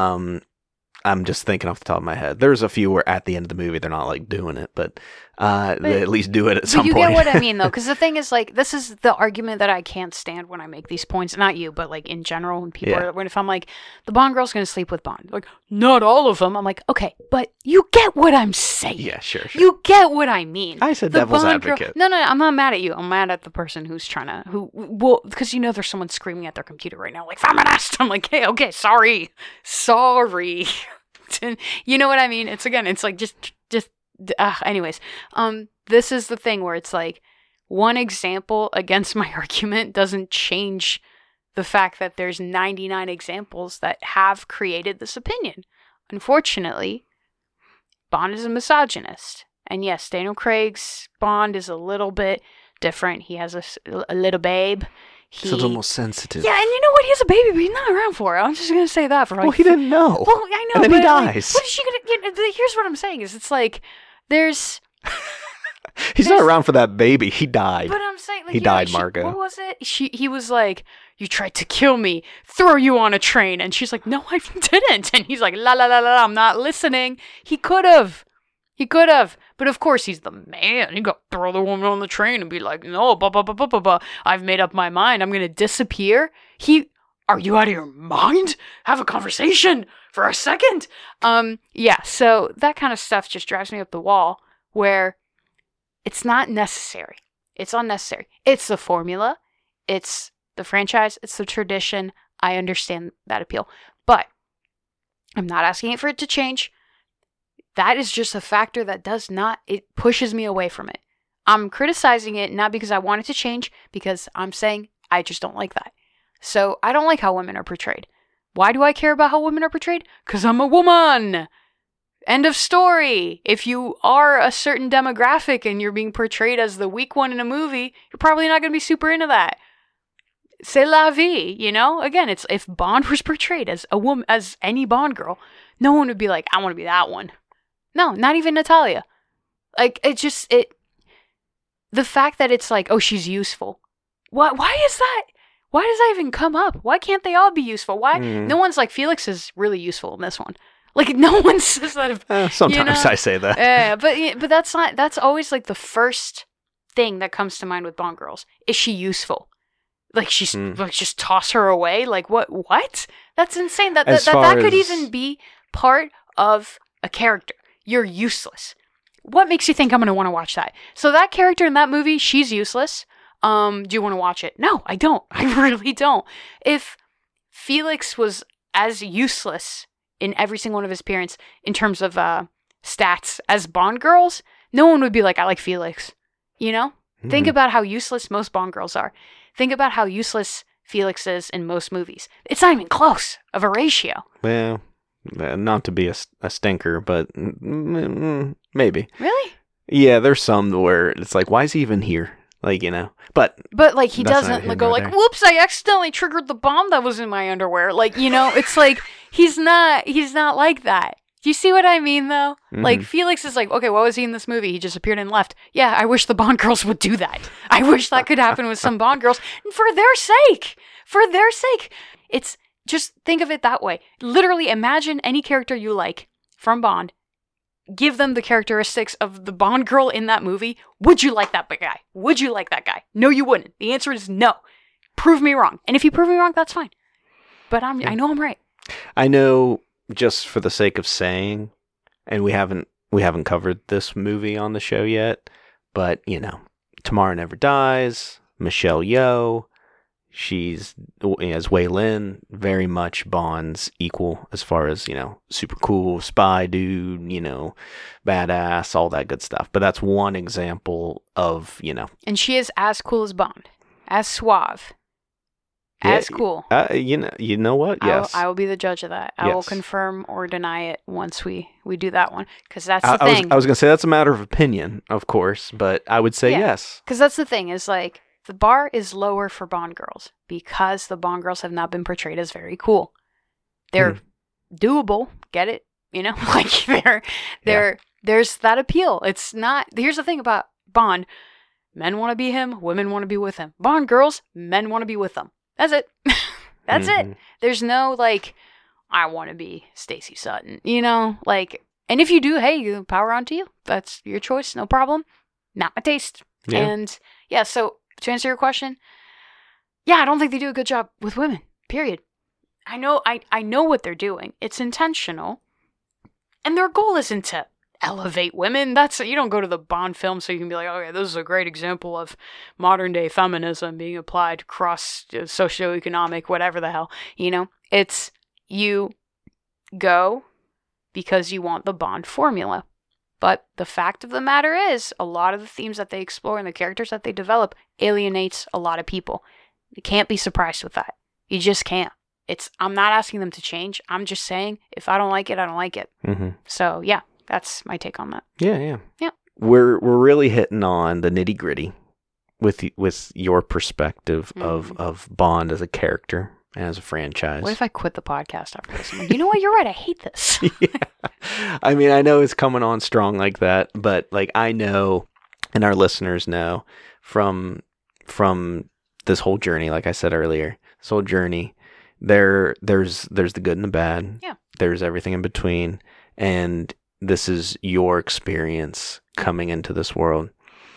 I'm just thinking off the top of my head. There's a few where at the end of the movie they're not, like, doing it, but they at least do it at some point. You get what I mean, though, because the thing is, like, this is the argument that I can't stand when I make these points. Not you, but, like, in general, when people if I'm like, the Bond girl's going to sleep with Bond. Like, not all of them. I'm like, okay, but you get what I'm saying. Yeah, sure. You get what I mean. I said devil's advocate. No, I'm not mad at you. I'm mad at the person who's trying to, because there's someone screaming at their computer right now, like, feminist. I'm like, hey, okay, sorry. You know what I mean? It's like anyways, this is the thing where it's like one example against my argument doesn't change the fact that there's 99 examples that have created this opinion. Unfortunately, Bond is a misogynist. And yes, Daniel Craig's Bond is a little bit different. He has a little babe. He's a little more sensitive. Yeah, and you know what? He has a baby, but he's not around for it. I'm just going to say that for like... Well, he didn't know. Well, I know, and then he dies. Like, what is she going to... Here's what I'm saying is it's like, there's... He's not around for that baby. He died. But I'm saying... Like, he died, Margot. What was it? He was like, you tried to kill me, throw you on a train. And she's like, no, I didn't. And he's like, la, la, la, la, I'm not listening. He could have. But of course, he's the man. He got to throw the woman on the train and be like, no, I've made up my mind. I'm going to disappear. Are you out of your mind? Have a conversation for a second. Yeah, so that kind of stuff just drives me up the wall where it's not necessary. It's unnecessary. It's the formula. It's the franchise. It's the tradition. I understand that appeal. But I'm not asking it for it to change. That is just a factor that it pushes me away from it. I'm criticizing it not because I want it to change, because I'm saying I just don't like that. So I don't like how women are portrayed. Why do I care about how women are portrayed? Because I'm a woman. End of story. If you are a certain demographic and you're being portrayed as the weak one in a movie, you're probably not going to be super into that. C'est la vie, Again, it's if Bond was portrayed as a woman, as any Bond girl, no one would be like, I want to be that one. No, not even Natalia. Like, the fact that it's like, oh, she's useful. Why is that? Why does that even come up? Why can't they all be useful? Why? No one's like, Felix is really useful in this one. Like, no one says that. Sometimes I say that. Yeah, but that's always like the first thing that comes to mind with Bond girls. Is she useful? Like, she's like, just toss her away? Like, what? That's insane. That could even be part of a character. You're useless. What makes you think I'm going to want to watch that? So that character in that movie, she's useless. Do you want to watch it? No, I don't. I really don't. If Felix was as useless in every single one of his appearances in terms of stats as Bond girls, no one would be like, I like Felix. You know? Mm-hmm. Think about how useless most Bond girls are. Think about how useless Felix is in most movies. It's not even close of a ratio. Well, not to be a stinker, but maybe. Really? Yeah, there's some where it's like, why is he even here? Like, you know, but like he doesn't go like, whoops, I accidentally triggered the bomb that was in my underwear. Like, you know, it's like he's not like that. Do you see what I mean, though? Mm-hmm. Like, Felix is like, okay, what was he in this movie? He just appeared and left. Yeah, I wish the Bond girls would do that. I wish that could happen with some Bond girls. And for their sake, it's just think of it that way. Literally, imagine any character you like from Bond. Give them the characteristics of the Bond girl in that movie. Would you like that guy? Would you like that guy? No, you wouldn't. The answer is no. Prove me wrong. And if you prove me wrong, that's fine. But I know I'm right. I know, just for the sake of saying, and we haven't covered this movie on the show yet, but you know, Tomorrow Never Dies, Michelle Yeoh, she's, as Wei Lin, very much Bond's equal as far as, you know, super cool spy dude, you know, badass, all that good stuff. But that's one example of, you know. And she is as cool as Bond, as suave. As cool. You know what? Yes. I will be the judge of that. I will confirm or deny it once we do that one. Because that's the thing. I was going to say that's a matter of opinion, of course, but I would say yes. Because that's the thing, is like, the bar is lower for Bond girls because the Bond girls have not been portrayed as very cool. They're doable. Get it? You know? Like, there's that appeal. It's not... Here's the thing about Bond. Men want to be him. Women want to be with him. Bond girls, men want to be with them. That's it. That's it. There's no, like, I want to be Stacey Sutton, you know? Like, and if you do, hey, power on to you. That's your choice, no problem. Not my taste. Yeah. And, yeah, so, to answer your question, yeah, I don't think they do a good job with women, period. I know what they're doing. It's intentional. And their goal isn't to elevate women. You don't go to the Bond film so you can be like, okay, this is a great example of modern day feminism being applied across socioeconomic, whatever the hell, you know? It's, you go because you want the Bond formula. But the fact of the matter is, a lot of the themes that they explore and the characters that they develop alienates a lot of people. You can't be surprised with that. You just can't. I'm not asking them to change. I'm just saying, if I don't like it, I don't like it. Mm-hmm. So, yeah. That's my take on that. Yeah. We're really hitting on the nitty gritty with your perspective of Bond as a character and as a franchise. What if I quit the podcast after this? I'm like, you know what? You're right. I hate this. Yeah. I mean, I know it's coming on strong like that, but like I know, and our listeners know from this whole journey, like I said earlier, this whole journey, there's the good and the bad. Yeah. There's everything in between, and this is your experience coming into this world.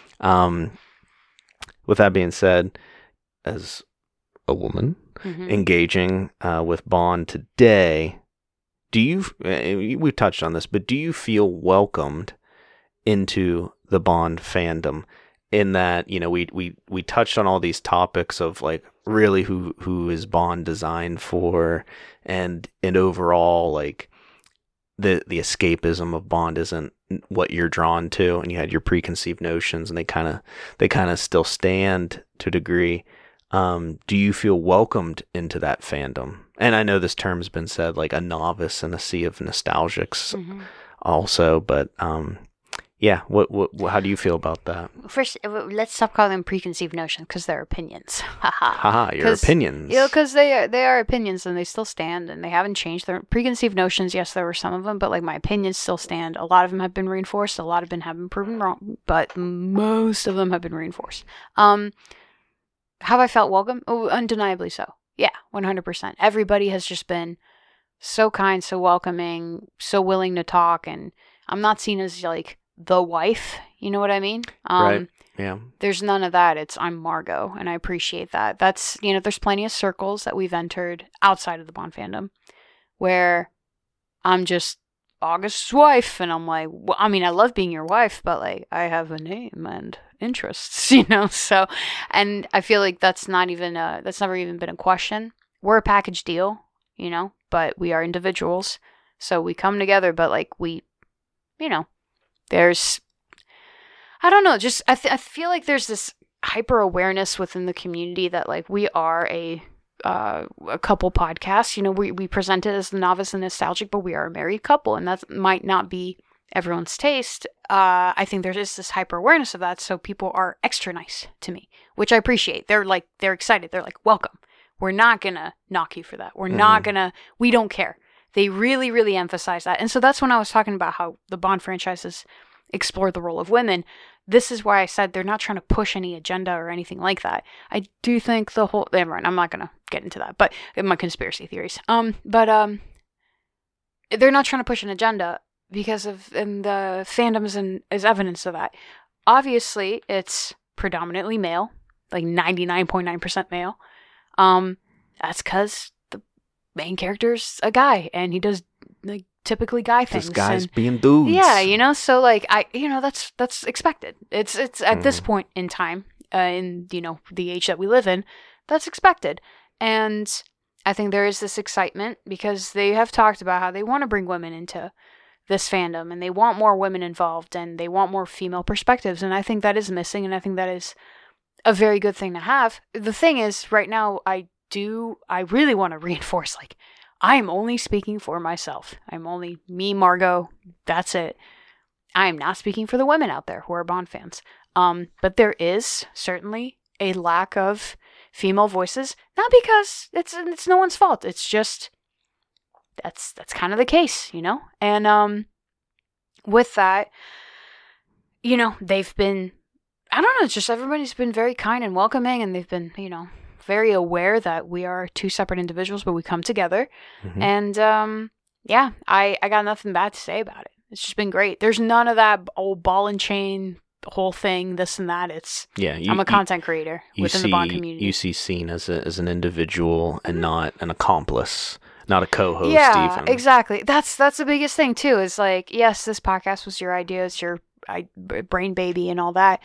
With that being said, as a woman engaging with Bond today, we've touched on this, but do you feel welcomed into the Bond fandom? In that, you know, we touched on all these topics of like really who is Bond designed for, and overall, like, the escapism of Bond isn't what you're drawn to, and you had your preconceived notions, and they kind of still stand to a degree. Do you feel welcomed into that fandom? And I know this term's been said, like a novice in a sea of nostalgics, also, but yeah, what how do you feel about that? First, let's stop calling them preconceived notions, because they're opinions. Haha, your opinions. Yeah, because they are opinions, and they still stand, and they haven't changed. Their preconceived notions, yes, there were some of them, but like my opinions still stand. A lot of them have been reinforced. A lot of them have been proven wrong, but most of them have been reinforced. Have I felt welcome? Oh, undeniably so. Yeah, 100%. Everybody has just been so kind, so welcoming, so willing to talk, and I'm not seen as like the wife, you know what I mean? Right. Yeah. There's none of that. I'm Margot, and I appreciate that. That's, you know, there's plenty of circles that we've entered outside of the Bond fandom where I'm just August's wife, and I'm like, well, I mean, I love being your wife, but like, I have a name, and interests, so, and I feel like that's never even been a question. We're a package deal, but we are individuals, so we come together, but like there's, I don't know, just I feel like there's this hyper awareness within the community that like we are a couple podcast. We present it as the Novice and Nostalgic, but we are a married couple, and that might not be everyone's taste. I think there is this hyper awareness of that, so people are extra nice to me, which I appreciate. They're excited. They're like, welcome. We're not gonna knock you for that. We're not gonna. We don't care. They really, really emphasize that, and so that's when I was talking about how the Bond franchises explore the role of women. This is why I said they're not trying to push any agenda or anything like that. I do think the whole... Never mind, I'm not going to get into that, but my conspiracy theories. They're not trying to push an agenda because of the fandoms and is evidence of that. Obviously, it's predominantly male, like 99.9% male. That's because the main character's a guy, and he does like typically guy things. Just guys being dudes. Yeah, so like that's expected. It's at this point in time, in the age that we live in, that's expected. And I think there is this excitement because they have talked about how they want to bring women into this fandom, and they want more women involved, and they want more female perspectives, and I think that is missing, and I think that is a very good thing to have. The thing is, right now, I really want to reinforce, like, I am only speaking for myself. I'm only me, Margot. That's it. I am not speaking for the women out there who are Bond fans. But there is certainly a lack of female voices. Not because it's no one's fault. It's just that's kind of the case, And with that, they've been, I don't know, it's just everybody's been very kind and welcoming, and they've been, very aware that we are two separate individuals, but we come together. Mm-hmm. And I got nothing bad to say about it. It's just been great. There's none of that old ball and chain whole thing, this and that. I'm a content creator within the Bond community. You see Scene as an individual and not an accomplice, not a co-host. Yeah, even. Exactly. That's the biggest thing too. Is like, yes, this podcast was your idea, it's your brain baby and all that.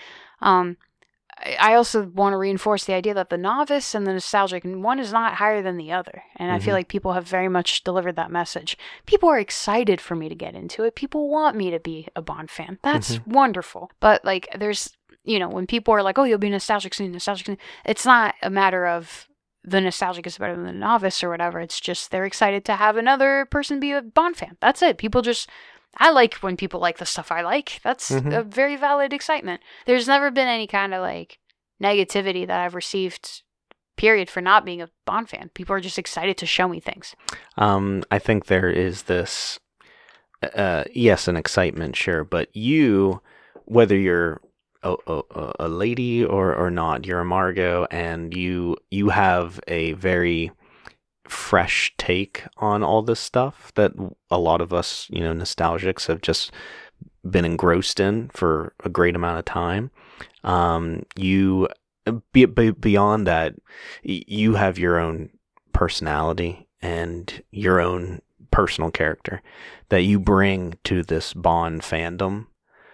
I also want to reinforce the idea that the Novice and the Nostalgic, one is not higher than the other. And I feel like people have very much delivered that message. People are excited for me to get into it. People want me to be a Bond fan. That's wonderful. But like, there's, when people are like, oh, you'll be nostalgic soon, it's not a matter of the Nostalgic is better than the Novice or whatever. It's just they're excited to have another person be a Bond fan. That's it. I like when people like the stuff I like. That's a very valid excitement. There's never been any kind of like negativity that I've received, period, for not being a Bond fan. People are just excited to show me things. I think there is this, yes, an excitement, sure, but you, whether you're a lady or not, you're a Margot, and you have a very fresh take on all this stuff that a lot of us, nostalgics have just been engrossed in for a great amount of time. You beyond that, you have your own personality and your own personal character that you bring to this Bond fandom.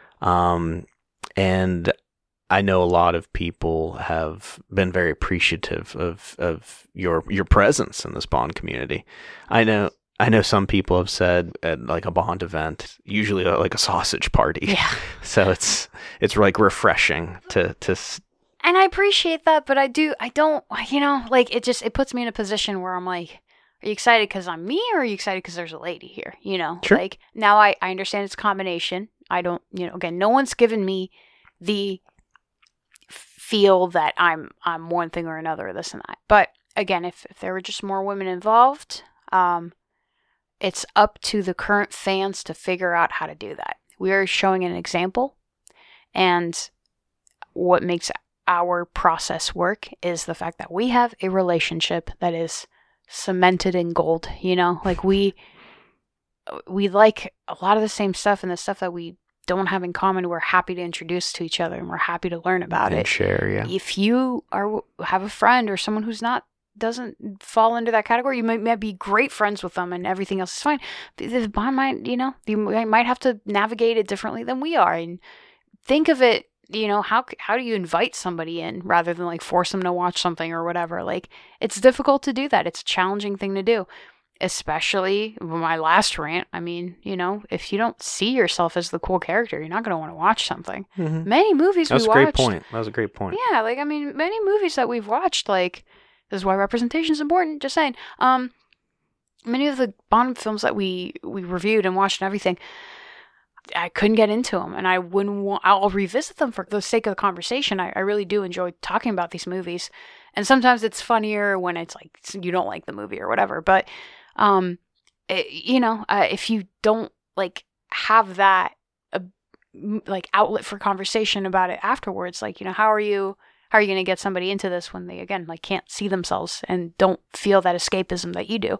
And I know a lot of people have been very appreciative of your presence in this Bond community. I know some people have said at like a Bond event, usually like a sausage party. Yeah. So it's like refreshing to. And I appreciate that, but I don't, like it puts me in a position where I'm like, are you excited because I'm me, or are you excited because there's a lady here? Sure. Like now I understand it's a combination. I don't, again, no one's given me the feel that I'm one thing or another, or this and that. But again, if there were just more women involved, it's up to the current fans to figure out how to do that. We are showing an example, and what makes our process work is the fact that we have a relationship that is cemented in gold. Like we like a lot of the same stuff, and the stuff that we don't have in common, we're happy to introduce to each other, and we're happy to learn about and share. Yeah. If you have a friend or someone who's doesn't fall into that category, you might be great friends with them, and everything else is fine. The Bond might, you might have to navigate it differently than we are, and think of it. how do you invite somebody in rather than like force them to watch something or whatever? Like, it's difficult to do that. It's a challenging thing to do, especially my last rant. I mean, if you don't see yourself as the cool character, you're not going to want to watch something. Mm-hmm. Many movies we watched. That was a great point. Yeah, like, I mean, many movies that we've watched, like, this is why representation is important, just saying. Many of the Bond films that we reviewed and watched and everything, I couldn't get into them, and I'll revisit them for the sake of the conversation. I really do enjoy talking about these movies, and sometimes it's funnier when it's like you don't like the movie or whatever, but if you don't like have that like outlet for conversation about it afterwards, like, how are you going to get somebody into this when they, again, like, can't see themselves and don't feel that escapism that you do?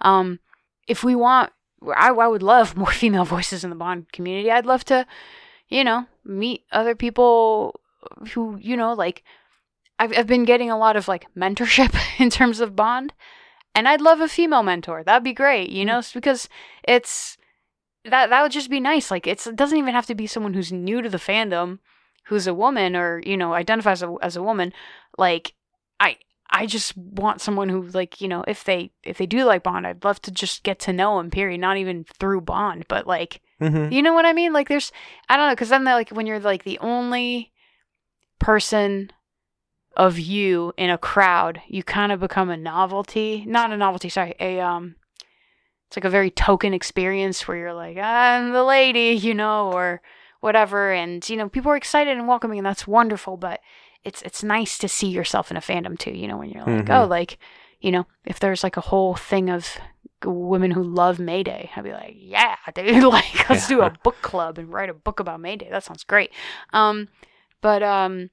If we want, I would love more female voices in the Bond community. I'd love to, meet other people who, like, I've been getting a lot of like mentorship in terms of Bond, and I'd love a female mentor. That'd be great, because it's that would just be nice. Like, it doesn't even have to be someone who's new to the fandom, who's a woman or, identifies as a woman. Like, I just want someone who, like, if they do like Bond, I'd love to just get to know him, period. Not even through Bond, but like, you know what I mean? Like, I don't know, because then like when you're like the only person of you in a crowd, you kind of become a novelty. Not a novelty, sorry. It's like a very token experience where you're like, I'm the lady, or whatever. And, people are excited and welcoming, and that's wonderful. But it's nice to see yourself in a fandom too, when you're like, oh, like, if there's like a whole thing of women who love Mayday, I'd be like, yeah, dude, like, let's do a book club and write a book about Mayday. That sounds great. But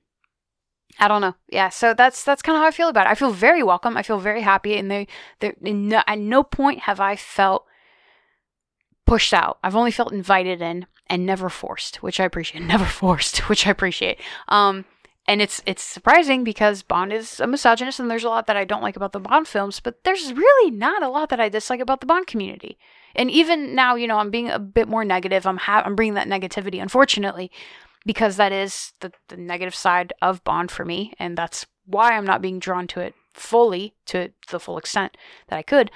I don't know. Yeah, so that's kind of how I feel about it. I feel very welcome. I feel very happy, and at no point have I felt pushed out. I've only felt invited in and never forced, which I appreciate. Never forced, which I appreciate. And it's surprising because Bond is a misogynist, and there's a lot that I don't like about the Bond films, but there's really not a lot that I dislike about the Bond community. And even now, I'm being a bit more negative. I'm bringing that negativity, unfortunately, because that is the negative side of Bond for me, and that's why I'm not being drawn to it fully, to the full extent that I could.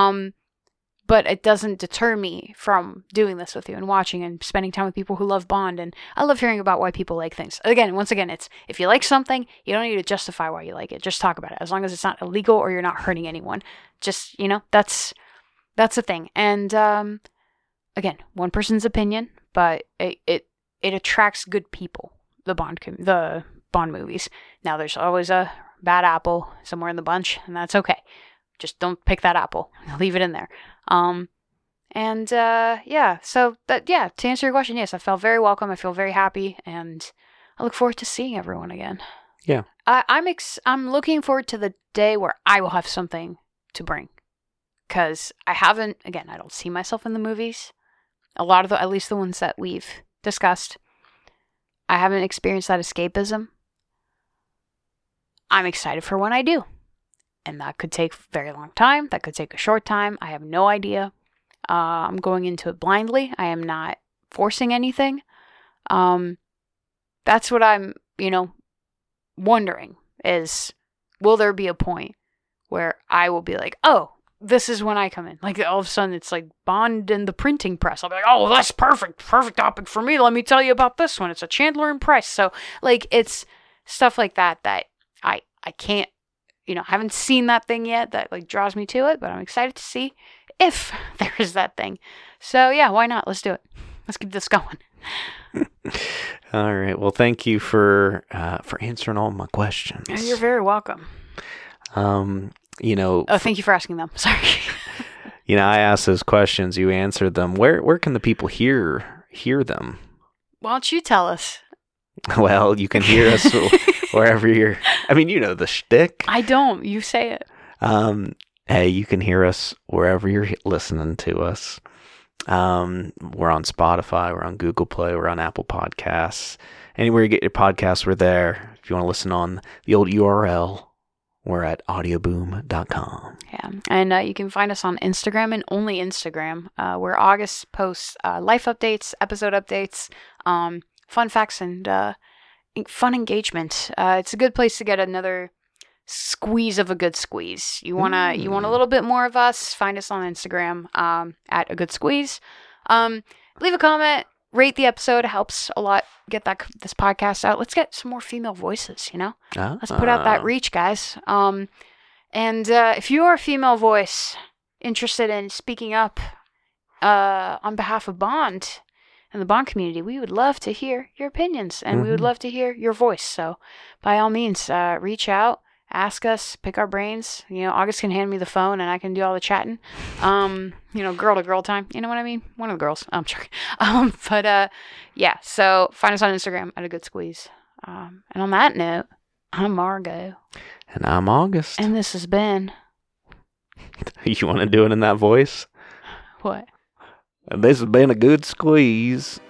But it doesn't deter me from doing this with you and watching and spending time with people who love Bond, and I love hearing about why people like things. Once again, it's, if you like something, you don't need to justify why you like it. Just talk about it, as long as it's not illegal or you're not hurting anyone. Just, that's the thing. And again, one person's opinion, but it attracts good people, the Bond movies. Now, there's always a bad apple somewhere in the bunch, and that's okay. Just don't pick that apple. Leave it in there. So to answer your question, yes, I felt very welcome. I feel very happy, and I look forward to seeing everyone again. Yeah. I'm looking forward to the day where I will have something to bring, because I don't see myself in the movies. A lot of at least the ones that we've discussed, I haven't experienced that escapism. I'm excited for when I do. And that could take a very long time. That could take a short time. I have no idea. I'm going into it blindly. I am not forcing anything. That's what I'm, wondering is, will there be a point where I will be like, oh, this is when I come in. Like, all of a sudden, it's like Bond and the printing press. I'll be like, oh, that's perfect. Perfect topic for me. Let me tell you about this one. It's a Chandler and Price. So, like, it's stuff like that I can't, I haven't seen that thing yet that, like, draws me to it, but I'm excited to see if there is that thing. So, yeah, why not? Let's do it. Let's keep this going. All right. Well, thank you for answering all my questions. You're very welcome. Thank you for asking them. Sorry. I asked those questions. You answered them. Where can the people hear them? Why don't you tell us? Well, you can hear us wherever you're. I mean, the shtick. I don't. You say it. Hey, you can hear us wherever you're listening to us. We're on Spotify. We're on Google Play. We're on Apple Podcasts. Anywhere you get your podcasts, we're there. If you want to listen on the old URL, we're at audioboom.com. Yeah, and you can find us on Instagram and only Instagram, where August posts life updates, episode updates, fun facts, and fun engagement. It's a good place to get another squeeze of a good squeeze. You want a little bit more of us? Find us on Instagram at a good squeeze. Leave a comment, rate the episode. It helps a lot get this podcast out. Let's get some more female voices, Let's put out that reach, guys. And if you are a female voice interested in speaking up on behalf of Bond and the Bond community, we would love to hear your opinions, and we would love to hear your voice. So by all means, reach out. Ask us, pick our brains. August can hand me the phone and I can do all the chatting. Girl to girl time. You know what I mean? One of the girls. I'm joking. Yeah. So find us on Instagram at a good squeeze. And on that note, I'm Margo. And I'm August. And this has been. You want to do it in that voice? What? And this has been a good squeeze.